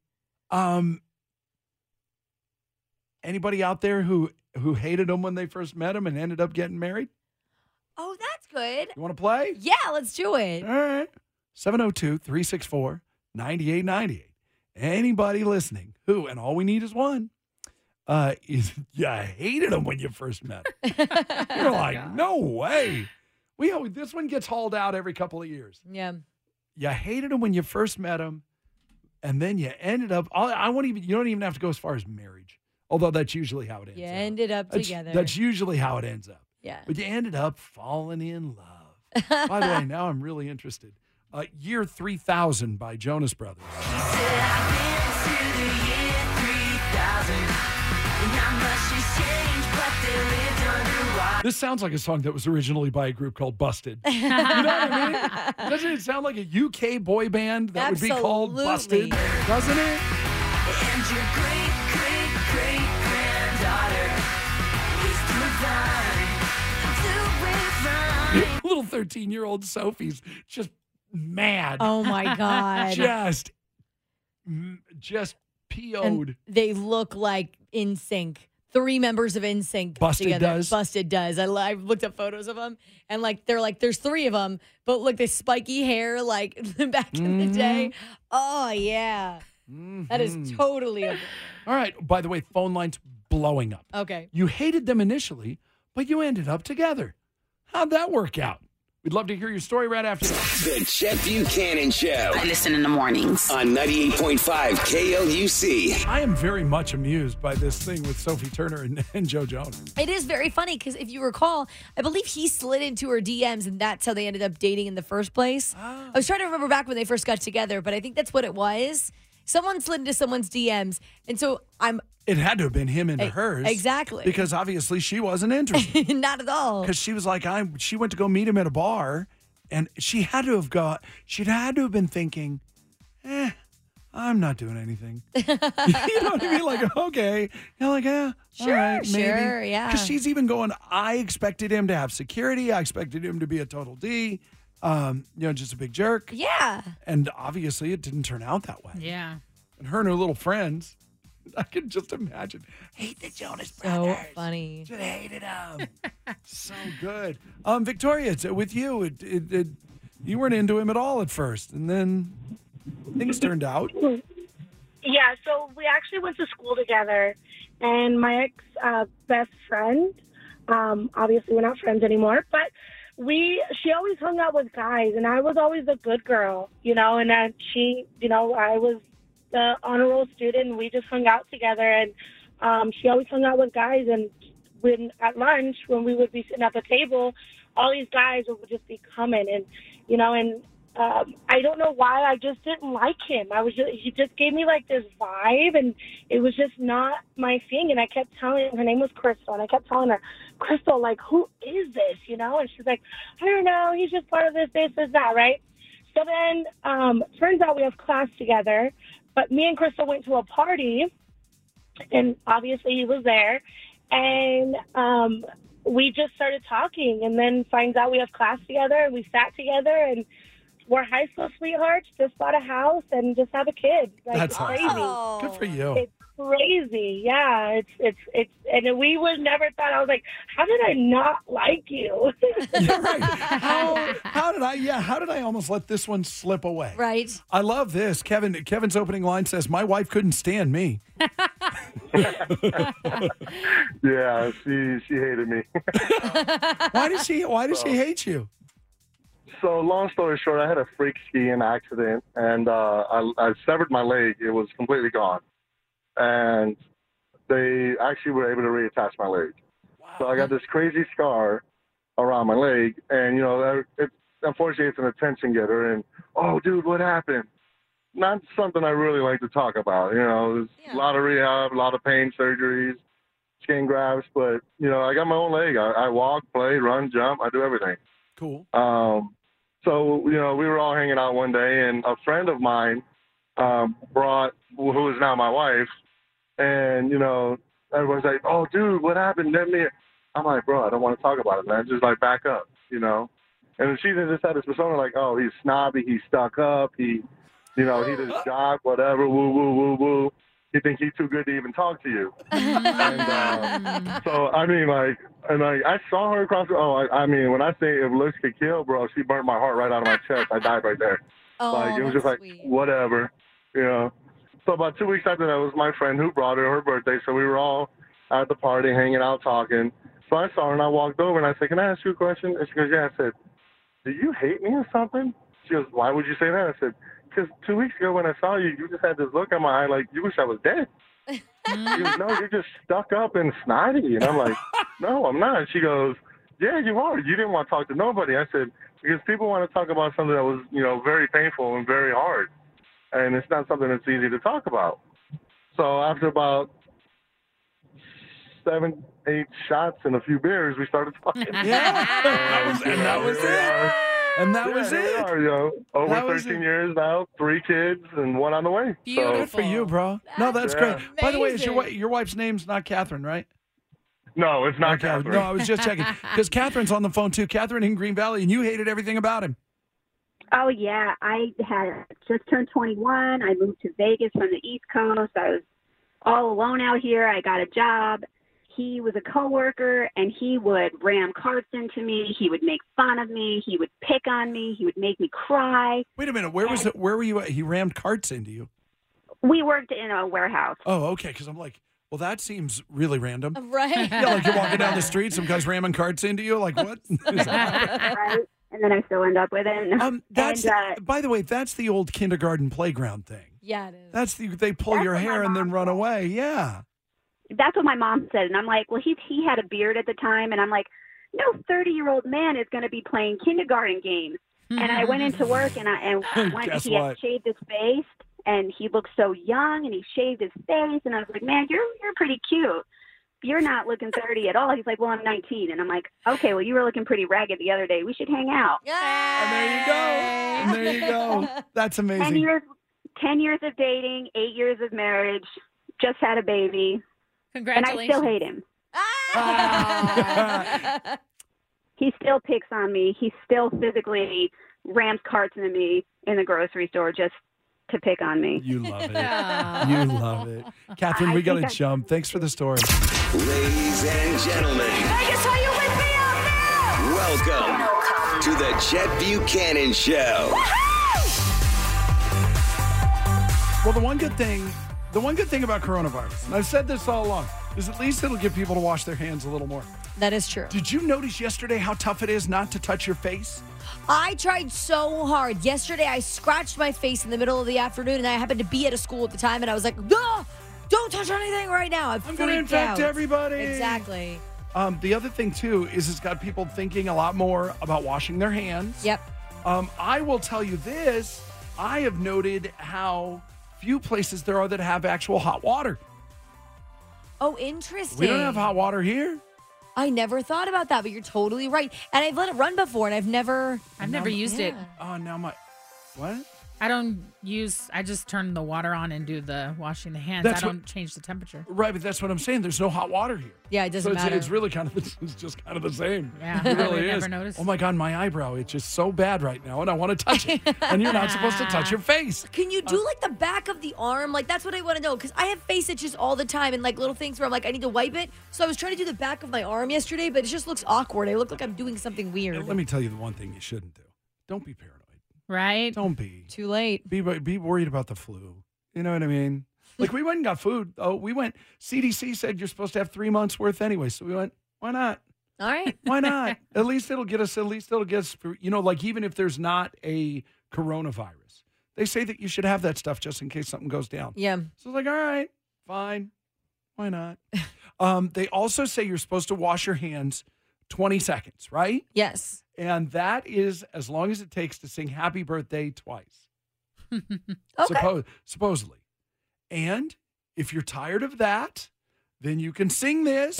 Anybody out there who hated them when they first met them and ended up getting married?
Oh, that's good.
You want to play?
Yeah, let's do it.
All right. 702-364-9898. Anybody listening who, and all we need is one, you hated them when you first met them. You're like, no way. This one gets hauled out every couple of years.
Yeah.
You hated them when you first met them, and then you ended up, you don't even have to go as far as marriage, although that's usually how it ends
You
up.
ended up together.
That's usually how it ends up.
Yeah.
But you ended up falling in love. By the way, now I'm really interested. Year 3000 by Jonas Brothers. This sounds like a song that was originally by a group called Busted. You know what I mean? Doesn't it sound like a UK boy band that would be called Busted? Doesn't it?
And your great-great-great-granddaughter is divine.
Little 13-year-old Sophie's just mad.
Oh, my God.
just PO'd.
And they look like NSYNC. 3 members of NSYNC
Busted
together.
does?
Busted does. I looked up photos of them, and there's 3 of them, but look, the spiky hair like back in the day. Oh, yeah. That is totally a...
All right. By the way, phone lines blowing up.
Okay.
You hated them initially, but you ended up together. How'd that work out? We'd love to hear your story right after this.
The Chet Buchanan Show.
I listen in the mornings.
On 98.5 KLUC.
I am very much amused by this thing with Sophie Turner and Joe Jonas.
It is very funny because if you recall, I believe he slid into her DMs and that's how they ended up dating in the first place. I was trying to remember back when they first got together, but I think that's what it was. Someone slid into someone's DMs. And so
It had to have been him into hers.
Exactly.
Because obviously she wasn't interested.
Not at all.
Because she was like, she went to go meet him at a bar, and she'd had to have been thinking, I'm not doing anything. You know what I mean? Like, okay. You're like, all right, maybe.
Sure, yeah.
Because she's even going, I expected him to have security. I expected him to be a total D. Just a big jerk.
Yeah.
And obviously it didn't turn out that way.
Yeah.
And her and her little friends, I can just imagine. Hate the Jonas Brothers.
So funny.
Just hated them. So good. Victoria, it's with you. You weren't into him at all at first, and then things turned out.
Yeah, so we actually went to school together, and my ex best friend, obviously we're not friends anymore, but she always hung out with guys, and I was always a good girl, and then I was the honor roll student, and we just hung out together, and she always hung out with guys, and when at lunch, when we would be sitting at the table, all these guys would just be coming, and I don't know why, I just didn't like him. He just gave me like this vibe, and it was just not my thing. And I kept telling her name was Crystal, and I kept telling her, Crystal, like, who is this? And she's like, I don't know. He's just part of this, that, right? So then, turns out we have class together, but me and Crystal went to a party, and obviously he was there, and we just started talking, and then finds out we have class together, and we sat together, and we're high school sweethearts, just bought a house, and just have a kid. Like,
That's
crazy.
awesome. Good for you.
It's crazy. Yeah, it's and we would never thought. I was like, how did I not like you?
You're right. How did I almost let this one slip away?
Right.
I love this. Kevin's opening line says, my wife couldn't stand me.
Yeah, she hated me.
Why does she hate you?
So long story short, I had a freak skiing accident, and I severed my leg. It was completely gone, and they actually were able to reattach my leg. Wow. So I got this crazy scar around my leg, and unfortunately it's an attention getter. And oh, dude, what happened? Not something I really like to talk about. There's a lot of rehab, a lot of pain surgeries, skin grafts, but I got my own leg. I walk, play, run, jump. I do everything.
Cool.
So, we were all hanging out one day, and a friend of mine who is now my wife, and, everyone's like, oh, dude, what happened? Let me. I'm like, bro, I don't want to talk about it, man. Just, back up, And she just had this persona like, oh, he's snobby, he's stuck up, he just jock, whatever, woo, woo, woo, woo. He thinks he's too good to even talk to you. And so, I saw her across the, when I say if looks could kill, bro, she burnt my heart right out of my chest. I died right there.
Oh,
it was just sweet. Whatever, So about 2 weeks after that was my friend who brought her birthday. So we were all at the party, hanging out, talking. So I saw her and I walked over and I said, can I ask you a question? And she goes, yeah. I said, do you hate me or something? She goes, why would you say that? I said, because 2 weeks ago when I saw you, you just had this look on my eye like you wish I was dead. She goes, no, you're just stuck up and snotty. And I'm like, no, I'm not. She goes, yeah, you are. You didn't want to talk to nobody. I said, because people want to talk about something that was, very painful and very hard. And it's not something that's easy to talk about. So after about 7, 8 shots and a few beers, we started talking.
Yeah. And that was it. And that was it.
Over 13 years now, 3 kids, and 1 on the way.
Beautiful. Good for you, bro. No, that's great.
Amazing.
By the way, is your wife's name's not Catherine, right?
No, it's not Catherine.
No, I was just checking. Because Catherine's on the phone, too. Catherine in Green Valley, and you hated everything about him.
Oh, yeah. I had just turned 21. I moved to Vegas from the East Coast. I was all alone out here. I got a job. He was a coworker, and he would ram carts into me. He would make fun of me. He would pick on me. He would make me cry.
Wait a minute. Where were you at? He rammed carts into you?
We worked in a warehouse.
Oh, okay. Because I'm like, well, that seems really random.
Right.
Yeah, like you're walking down the street, some guy's ramming carts into you. Like, what?
Right. And then I still end up with it.
By the way, that's the old kindergarten playground thing.
Yeah, it is.
They pull your hair and then run away. Yeah.
That's what my mom said. And I'm like, well, he had a beard at the time. And I'm like, no 30-year-old man is going to be playing kindergarten games. And I went into work and he had shaved his face and he looked so young and he shaved his face. And I was like, man, you're pretty cute. You're not looking 30 at all. He's like, well, I'm 19. And I'm like, okay, well, you were looking pretty ragged the other day. We should hang out.
And there you go. That's amazing.
10 years of dating, 8 years of marriage, just had a baby.
Congratulations.
And I still hate him. He still picks on me. He still physically rams carts into me in the grocery store just to pick on me.
You love it. You love it. Catherine, we got to jump. Thanks for the story.
Ladies and gentlemen.
Vegas, are you with me out there?
Welcome to the Chet Buchanan Show.
Well, the one good thing about coronavirus, and I've said this all along, is at least it'll get people to wash their hands a little more.
That is true.
Did you notice yesterday how tough it is not to touch your face?
I tried so hard. Yesterday, I scratched my face in the middle of the afternoon, and I happened to be at a school at the time, and I was like, no, don't touch anything right now. I'm
going to infect everybody.
Exactly.
The other thing, too, is it's got people thinking a lot more about washing their hands.
Yep.
I will tell you this. I have noted how few places there are that have actual hot water.
Oh, interesting.
We don't have hot water here.
I never thought about that, but you're totally right. And I've let it run before, and I've never
used it.
Oh, now what?
I just turn the water on and do the washing the hands. I don't change the temperature.
Right, but that's what I'm saying. There's no hot water here.
Yeah, it doesn't matter.
It's really it's just kind of the same.
Yeah,
it really
I
is.
never noticed.
Oh my God, my eyebrow, it's just so bad right now, and I want to touch it. And you're not supposed to touch your face.
Can you do like the back of the arm? Like, that's what I want to know, because I have face itches all the time and like little things where I'm like, I need to wipe it. So I was trying to do the back of my arm yesterday, but it just looks awkward. I look like I'm doing something weird.
And let me tell you the one thing you shouldn't do. Don't be paranoid.
Right?
Don't be.
Too late.
Be worried about the flu. You know what I mean? Like, we went and got food. Oh, we went. CDC said you're supposed to have 3 months worth anyway. So we went, why not?
All right.
Why not? At least it'll get us, like, even if there's not a coronavirus, they say that you should have that stuff just in case something goes down.
Yeah.
So it's like, all right, fine. Why not? They also say you're supposed to wash your hands 20 seconds, right?
Yes.
And that is as long as it takes to sing happy birthday twice.
Okay.
Supposedly. And if you're tired of that, then you can sing this.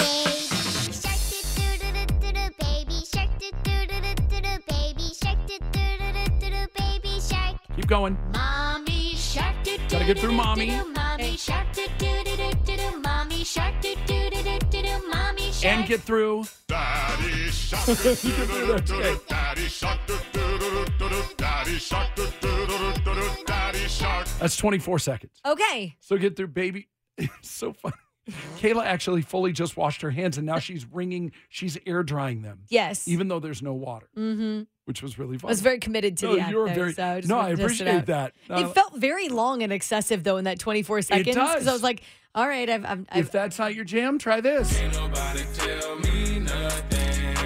Keep going.
Mommy shark,
Gotta get through mommy.
Mommy shark, mommy shark, mommy shark.
And get through.
Daddy shark,
Daddy
shark, daddy shark, daddy shark.
That's 24 seconds.
Okay.
So get through, baby. It's so funny. Kayla actually fully just washed her hands, and now she's air drying them.
Yes.
Even though there's no water,
Mm-hmm.
which was really fun.
I was very committed to the act.
You're
there,
very.
so I just
No, I
wanted to test it
appreciate
out.
that.
It felt very long and excessive, though, in that 24 seconds.
does.
Because I was like, all right, I've
If that's not your jam, try this.
Ain't nobody tell me nothing.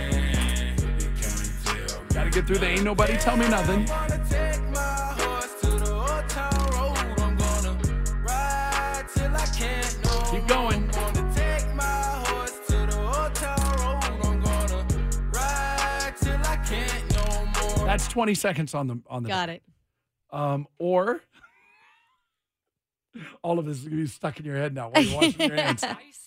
Gotta get through the ain't nobody tell me nothing. Keep going. That's 20 seconds on the.
Got it.
Or all of this is gonna be stuck in your head now while you're washing your hands.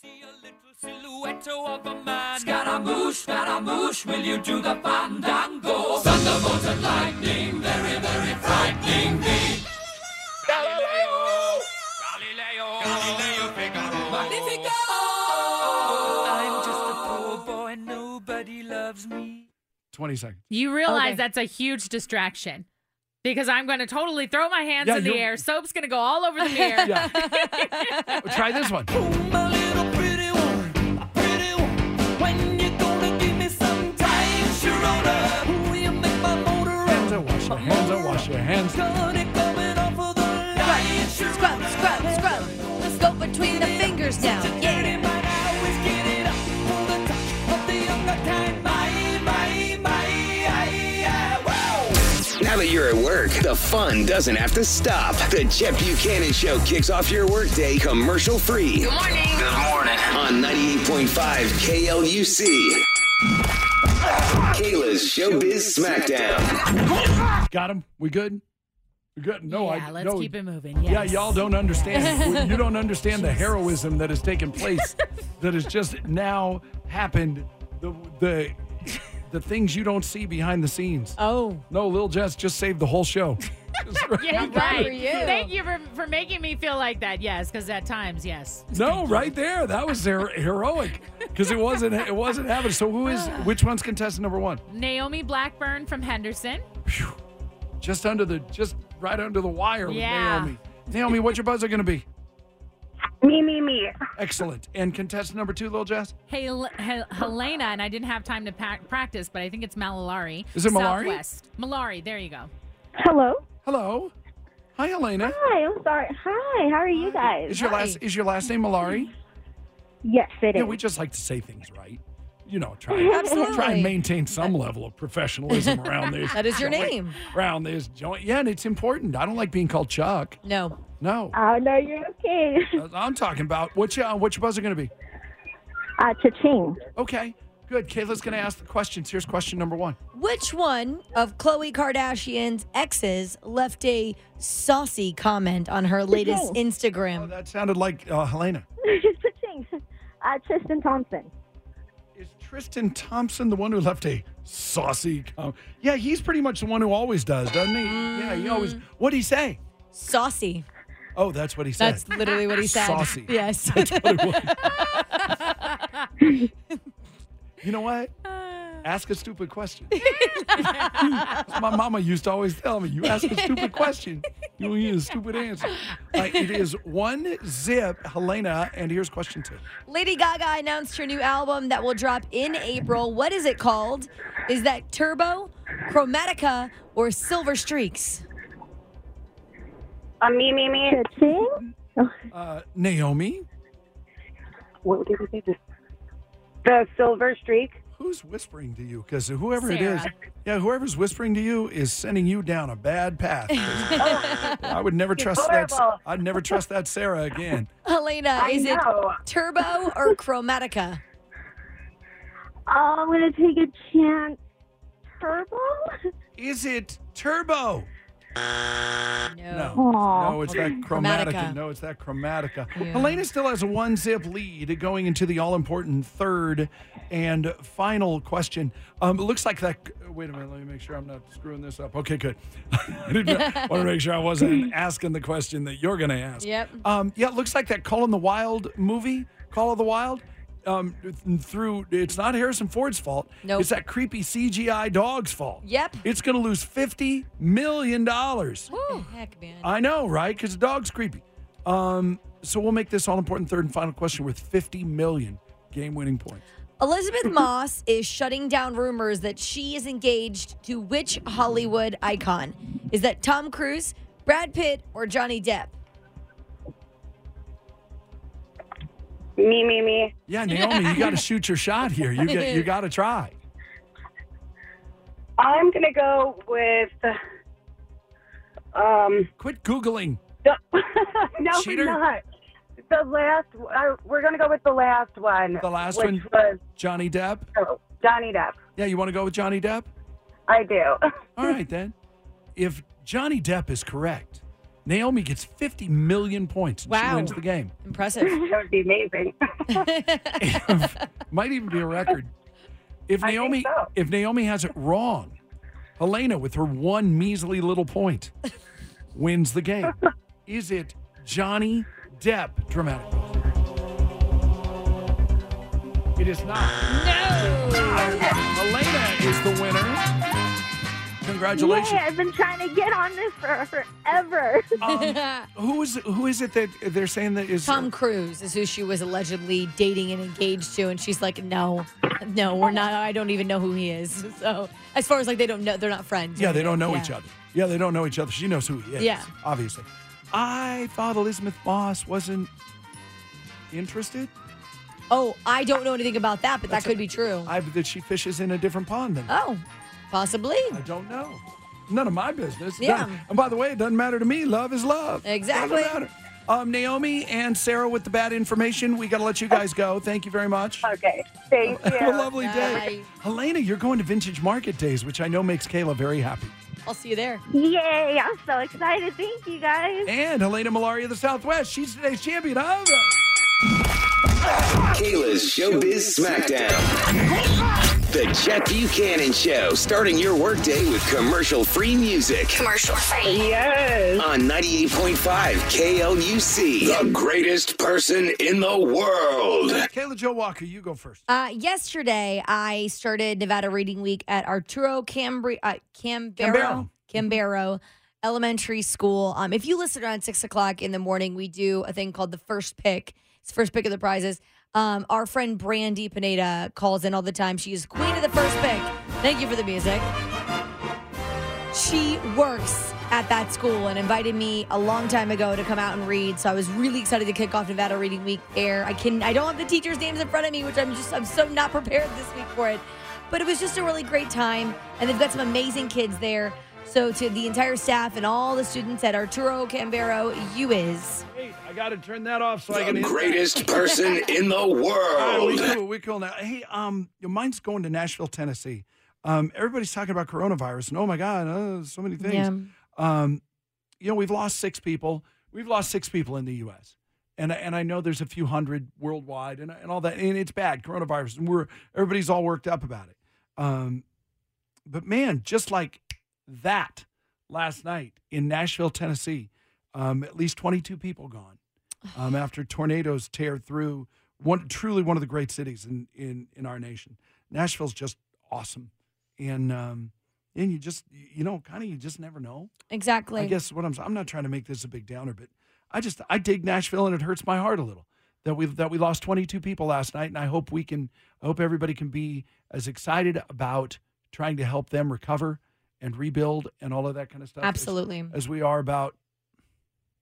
Scaramouche, will you do the fandango? Thunderbolt and lightning, very, very frightening me. Galileo, Figaro. Magnifico! I'm just a poor boy, nobody loves me.
20 seconds.
You realize that's a huge distraction. Because I'm going to totally throw my hands in the air. Soap's going to go all over the mirror.
Try this one. Wash your hands.
Scrub. Let's go between the fingers now. Yeah.
Now that you're at work, the fun doesn't have to stop. The Chet Buchanan Show kicks off your workday commercial-free.
Good morning.
Good morning. On 98.5 KLUC. Kayla's Showbiz Smackdown.
Got him? We good? We good? No,
let's keep it moving. Yes.
Yeah, y'all don't understand. You don't understand the heroism that has taken place, that has just now happened. The things you don't see behind the scenes.
Oh.
No, Lil Jess just saved the whole show.
Yeah,
Good
right.
for you.
Thank you for making me feel like that. Yes, because at times, yes.
No, right there. That was heroic because it wasn't happening. So which one's contestant number one?
Naomi Blackburn from Henderson.
Just right under the wire with Naomi. Naomi, what's your buzzer going to be?
Me.
Excellent. And contestant number two, Lil Jess?
Hey, Helena, and I didn't have time to practice, but I think it's Malari.
Is it Malari?
Southwest. Malari, there you go.
Hello.
Hi, Helena.
Hi, I'm sorry. Hi, how are you guys?
Is your last name Malari?
Yes, it is.
Yeah, we just like to say things right. Try and maintain some level of professionalism around this.
That is your name.
Around this joint. Yeah, and it's important. I don't like being called Chuck.
No.
Oh, no, you're okay.
I'm talking about, what's your buzzer going to be?
Cha-ching.
Okay, good. Kayla's going to ask the questions. Here's question number one.
Which one of Khloe Kardashian's exes left a saucy comment on her latest Instagram?
Oh, that sounded like Helena.
Cha-ching. Tristan Thompson.
Is Tristan Thompson the one who left a saucy comment? Yeah, he's pretty much the one who always does, doesn't he? Yeah, he always. What'd he say?
Saucy.
Oh, that's what he said.
That's literally what he said.
Saucy.
Yes.
That's what it was. You know what? Ask a stupid question. My mama used to always tell me, you ask a stupid question, you'll get a stupid answer. It is 1-0, Helena, and here's question 2.
Lady Gaga announced her new album that will drop in April. What is it called? Is that Turbo, Chromatica, or Silver Streaks?
Me. Cha-ching?
Naomi?
What did we say? The silver streak.
Who's whispering to you? Because whoever it
Sarah.
is, whoever's whispering to you is sending you down a bad path. I would never trust that.
horrible.
I'd never trust that Sarah again.
Helena, is it Turbo or Chromatica?
I'm going to take a chance. Turbo?
Is it Turbo?
No.
No, it's that Chromatica.
Chromatica.
No, it's that Chromatica.
Yeah.
Helena still has a 1-zip lead going into the all-important third and final question. It looks like that. Wait a minute. Let me make sure I'm not screwing this up. Okay, good. I want to make sure I wasn't asking the question that you're going to ask.
Yep.
It looks like that Call in the Wild movie, Call of the Wild. It's not Harrison Ford's fault.
Nope.
It's that creepy CGI dog's fault.
Yep.
It's going to lose $50 million.
What the heck, man?
I know, right? Because the dog's creepy. So we'll make this all-important third and final question worth 50 million game-winning points.
Elizabeth Moss is shutting down rumors that she is engaged to which Hollywood icon? Is that Tom Cruise, Brad Pitt, or Johnny Depp?
Me.
Yeah, Naomi, you got to shoot your shot here. You got to try.
I'm going to go with...
Quit Googling.
No,
Cheater.
we're not. The last... we're going to go with the last one.
The last
which
one?
was
Johnny Depp?
Johnny Depp.
Yeah, you want to go with Johnny Depp?
I do.
All right, then. If Johnny Depp is correct, Naomi gets 50 million points and she
Wow.
wins the game.
Impressive.
That would be amazing.
Might even be a record. If
I
Naomi
think so.
if Naomi has it wrong, Helena with her one measly little point wins the game. Is it Johnny Depp? Dramatic. It is not.
No.
Helena is the winner. Congratulations.
Yay, I've been trying to get on this for forever.
Who is it that they're saying that is
Tom Cruise is who she was allegedly dating and engaged to, and she's like, no, we're not. I don't even know who he is. So as far as like they don't know, they're not friends.
Yeah, they don't know
Yeah.
each other. Yeah, they don't know each other. She knows who he is.
Yeah.
Obviously. I thought Elizabeth Moss wasn't interested.
Oh, I don't know anything about that, but that could be true.
That she fishes in a different pond than me.
Oh, possibly.
I don't know. None of my business.
Yeah.
And by the way, it doesn't matter to me. Love is love.
Exactly.
Doesn't matter. Naomi and Sarah with the bad information. We got to let you guys go. Thank you very much.
Okay. Thank you.
Have a lovely
Bye.
day. Helena, you're going to Vintage Market Days, which I know makes Kayla very happy.
I'll see you there.
Yay, I'm so excited. Thank you, guys.
And Helena Malaria of the Southwest. She's today's champion of
Kayla's Showbiz Smackdown. The Chet Buchanan Show, starting your workday with commercial-free music.
Commercial-free.
Yes.
On 98.5 KLUC. The greatest person in the world.
Kayla Jo Walker, you go first.
Yesterday, I started Nevada Reading Week at Arturo Cambero Elementary School. If you listen around 6 o'clock in the morning, we do a thing called the first pick. It's the first pick of the prizes. Our friend Brandy Pineda calls in all the time. She is queen of the first pick. Thank you for the music. She works at that school and invited me a long time ago to come out and read. So I was really excited to kick off Nevada Reading Week there. I don't have the teachers' names in front of me, which I'm so not prepared this week for it. But it was just a really great time. And they've got some amazing kids there. So to the entire staff and all the students at Arturo Cambero, you is.
Wait, I got to turn that off so I can
The
hit
greatest
that.
person in the world.
We cool now. Hey, mine's going to Nashville, Tennessee. Everybody's talking about coronavirus, and oh my God, so many things.
Yeah.
We've lost 6 people. We've lost 6 people in the U.S. And I know there's a few hundred worldwide and all that, and it's bad, coronavirus, and everybody's all worked up about it. But man, just like that last night in Nashville, Tennessee, at least 22 people gone after tornadoes tear through truly one of the great cities in our nation. Nashville's just awesome. And you just, you just never know.
Exactly.
I guess I'm not trying to make this a big downer, but I dig Nashville, and it hurts my heart a little that we lost 22 people last night. And I hope everybody can be as excited about trying to help them recover and rebuild and all of that kind of stuff.
Absolutely.
As we are about,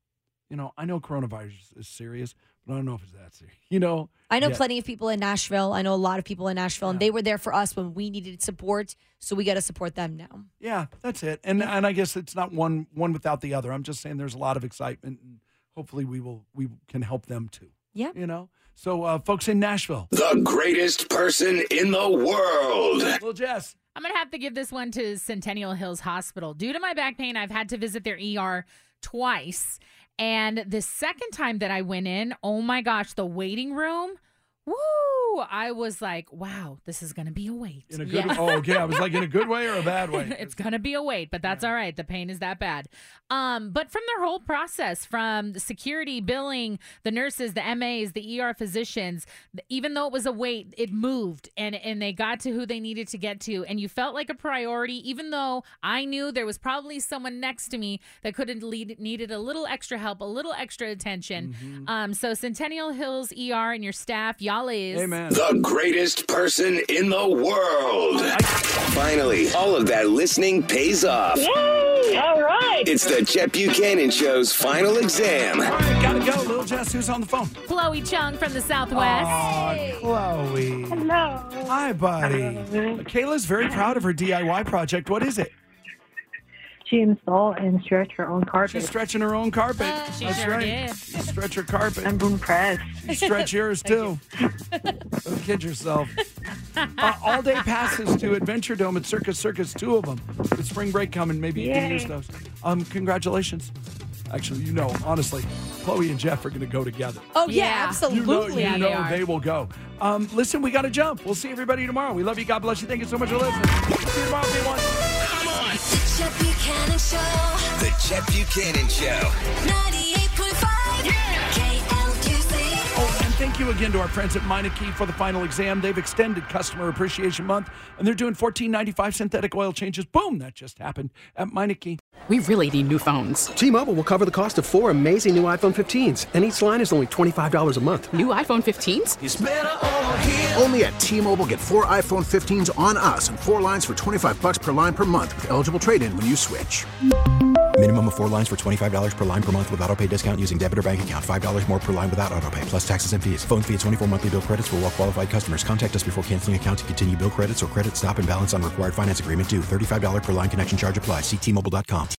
I know coronavirus is serious, but I don't know if it's that serious.
I know plenty of people in Nashville. I know a lot of people in Nashville, and they were there for us when we needed support, so we got to support them now.
Yeah, that's it. And I guess it's not one without the other. I'm just saying there's a lot of excitement, and hopefully we can help them too.
Yeah.
So folks in Nashville.
The greatest person in the world.
Well, Jess.
I'm going to have to give this one to Centennial Hills Hospital. Due to my back pain, I've had to visit their ER twice. And the second time that I went in, oh my gosh, the waiting room, woo! I was like, wow, this is going to be a wait.
In a good way? Oh, okay. I was like, in a good way or a bad way?
It's going to be a wait, but that's all right. The pain is that bad. But from their whole process, from the security, billing, the nurses, the MAs, the ER physicians, even though it was a wait, it moved and they got to who they needed to get to. And you felt like a priority, even though I knew there was probably someone next to me that could have needed a little extra help, a little extra attention.
Mm-hmm.
So Centennial Hills ER and your staff, y'all is.
Amen.
The greatest person in the world. Finally, all of that listening pays off.
Yay! All right.
It's the Chet Buchanan Show's final exam.
All right, gotta go. Little Jess, who's on the phone?
Chloe Chung from the Southwest.
Oh, Chloe.
Hello.
Hi, buddy. Kayla's very proud of her DIY project. What is it?
She installed and stretched her own carpet.
She's stretching her own carpet.
She
That's
sure
right.
did.
You stretch her carpet.
I'm impressed.
You stretch yours, too. Don't kid yourself. All day passes to Adventure Dome at Circus, 2 of them. With spring break coming, maybe you can use those. Congratulations. Actually, honestly, Chloe and Jeff are going to go together.
Oh, yeah, absolutely.
You know they will go. Listen, we got to jump. We'll see everybody tomorrow. We love you. God bless you. Thank you so much for listening. See you tomorrow, everyone.
Come on. Chet Buchanan Show. The Chet Buchanan Show. 98.5 KLUC.
Oh, and thank you again to our friends at Meineke for the final exam. They've extended Customer Appreciation Month, and they're doing $14.95 synthetic oil changes. Boom, that just happened at Meineke.
We really need new phones.
T-Mobile will cover the cost of 4 amazing new iPhone 15s, and each line is only $25 a month.
New iPhone 15s?
It's better over here.
Only at T-Mobile, get 4 iPhone 15s on us and 4 lines for $25 per line per month with eligible trade-in when you switch.
Minimum of 4 lines for $25 per line per month with autopay discount using debit or bank account. $5 more per line without autopay, plus taxes and fees. Phone fee at 24 monthly bill credits for well-qualified customers. Contact us before canceling account to continue bill credits or credit stop and balance on required finance agreement due. $35 per line connection charge applies. See T-Mobile.com.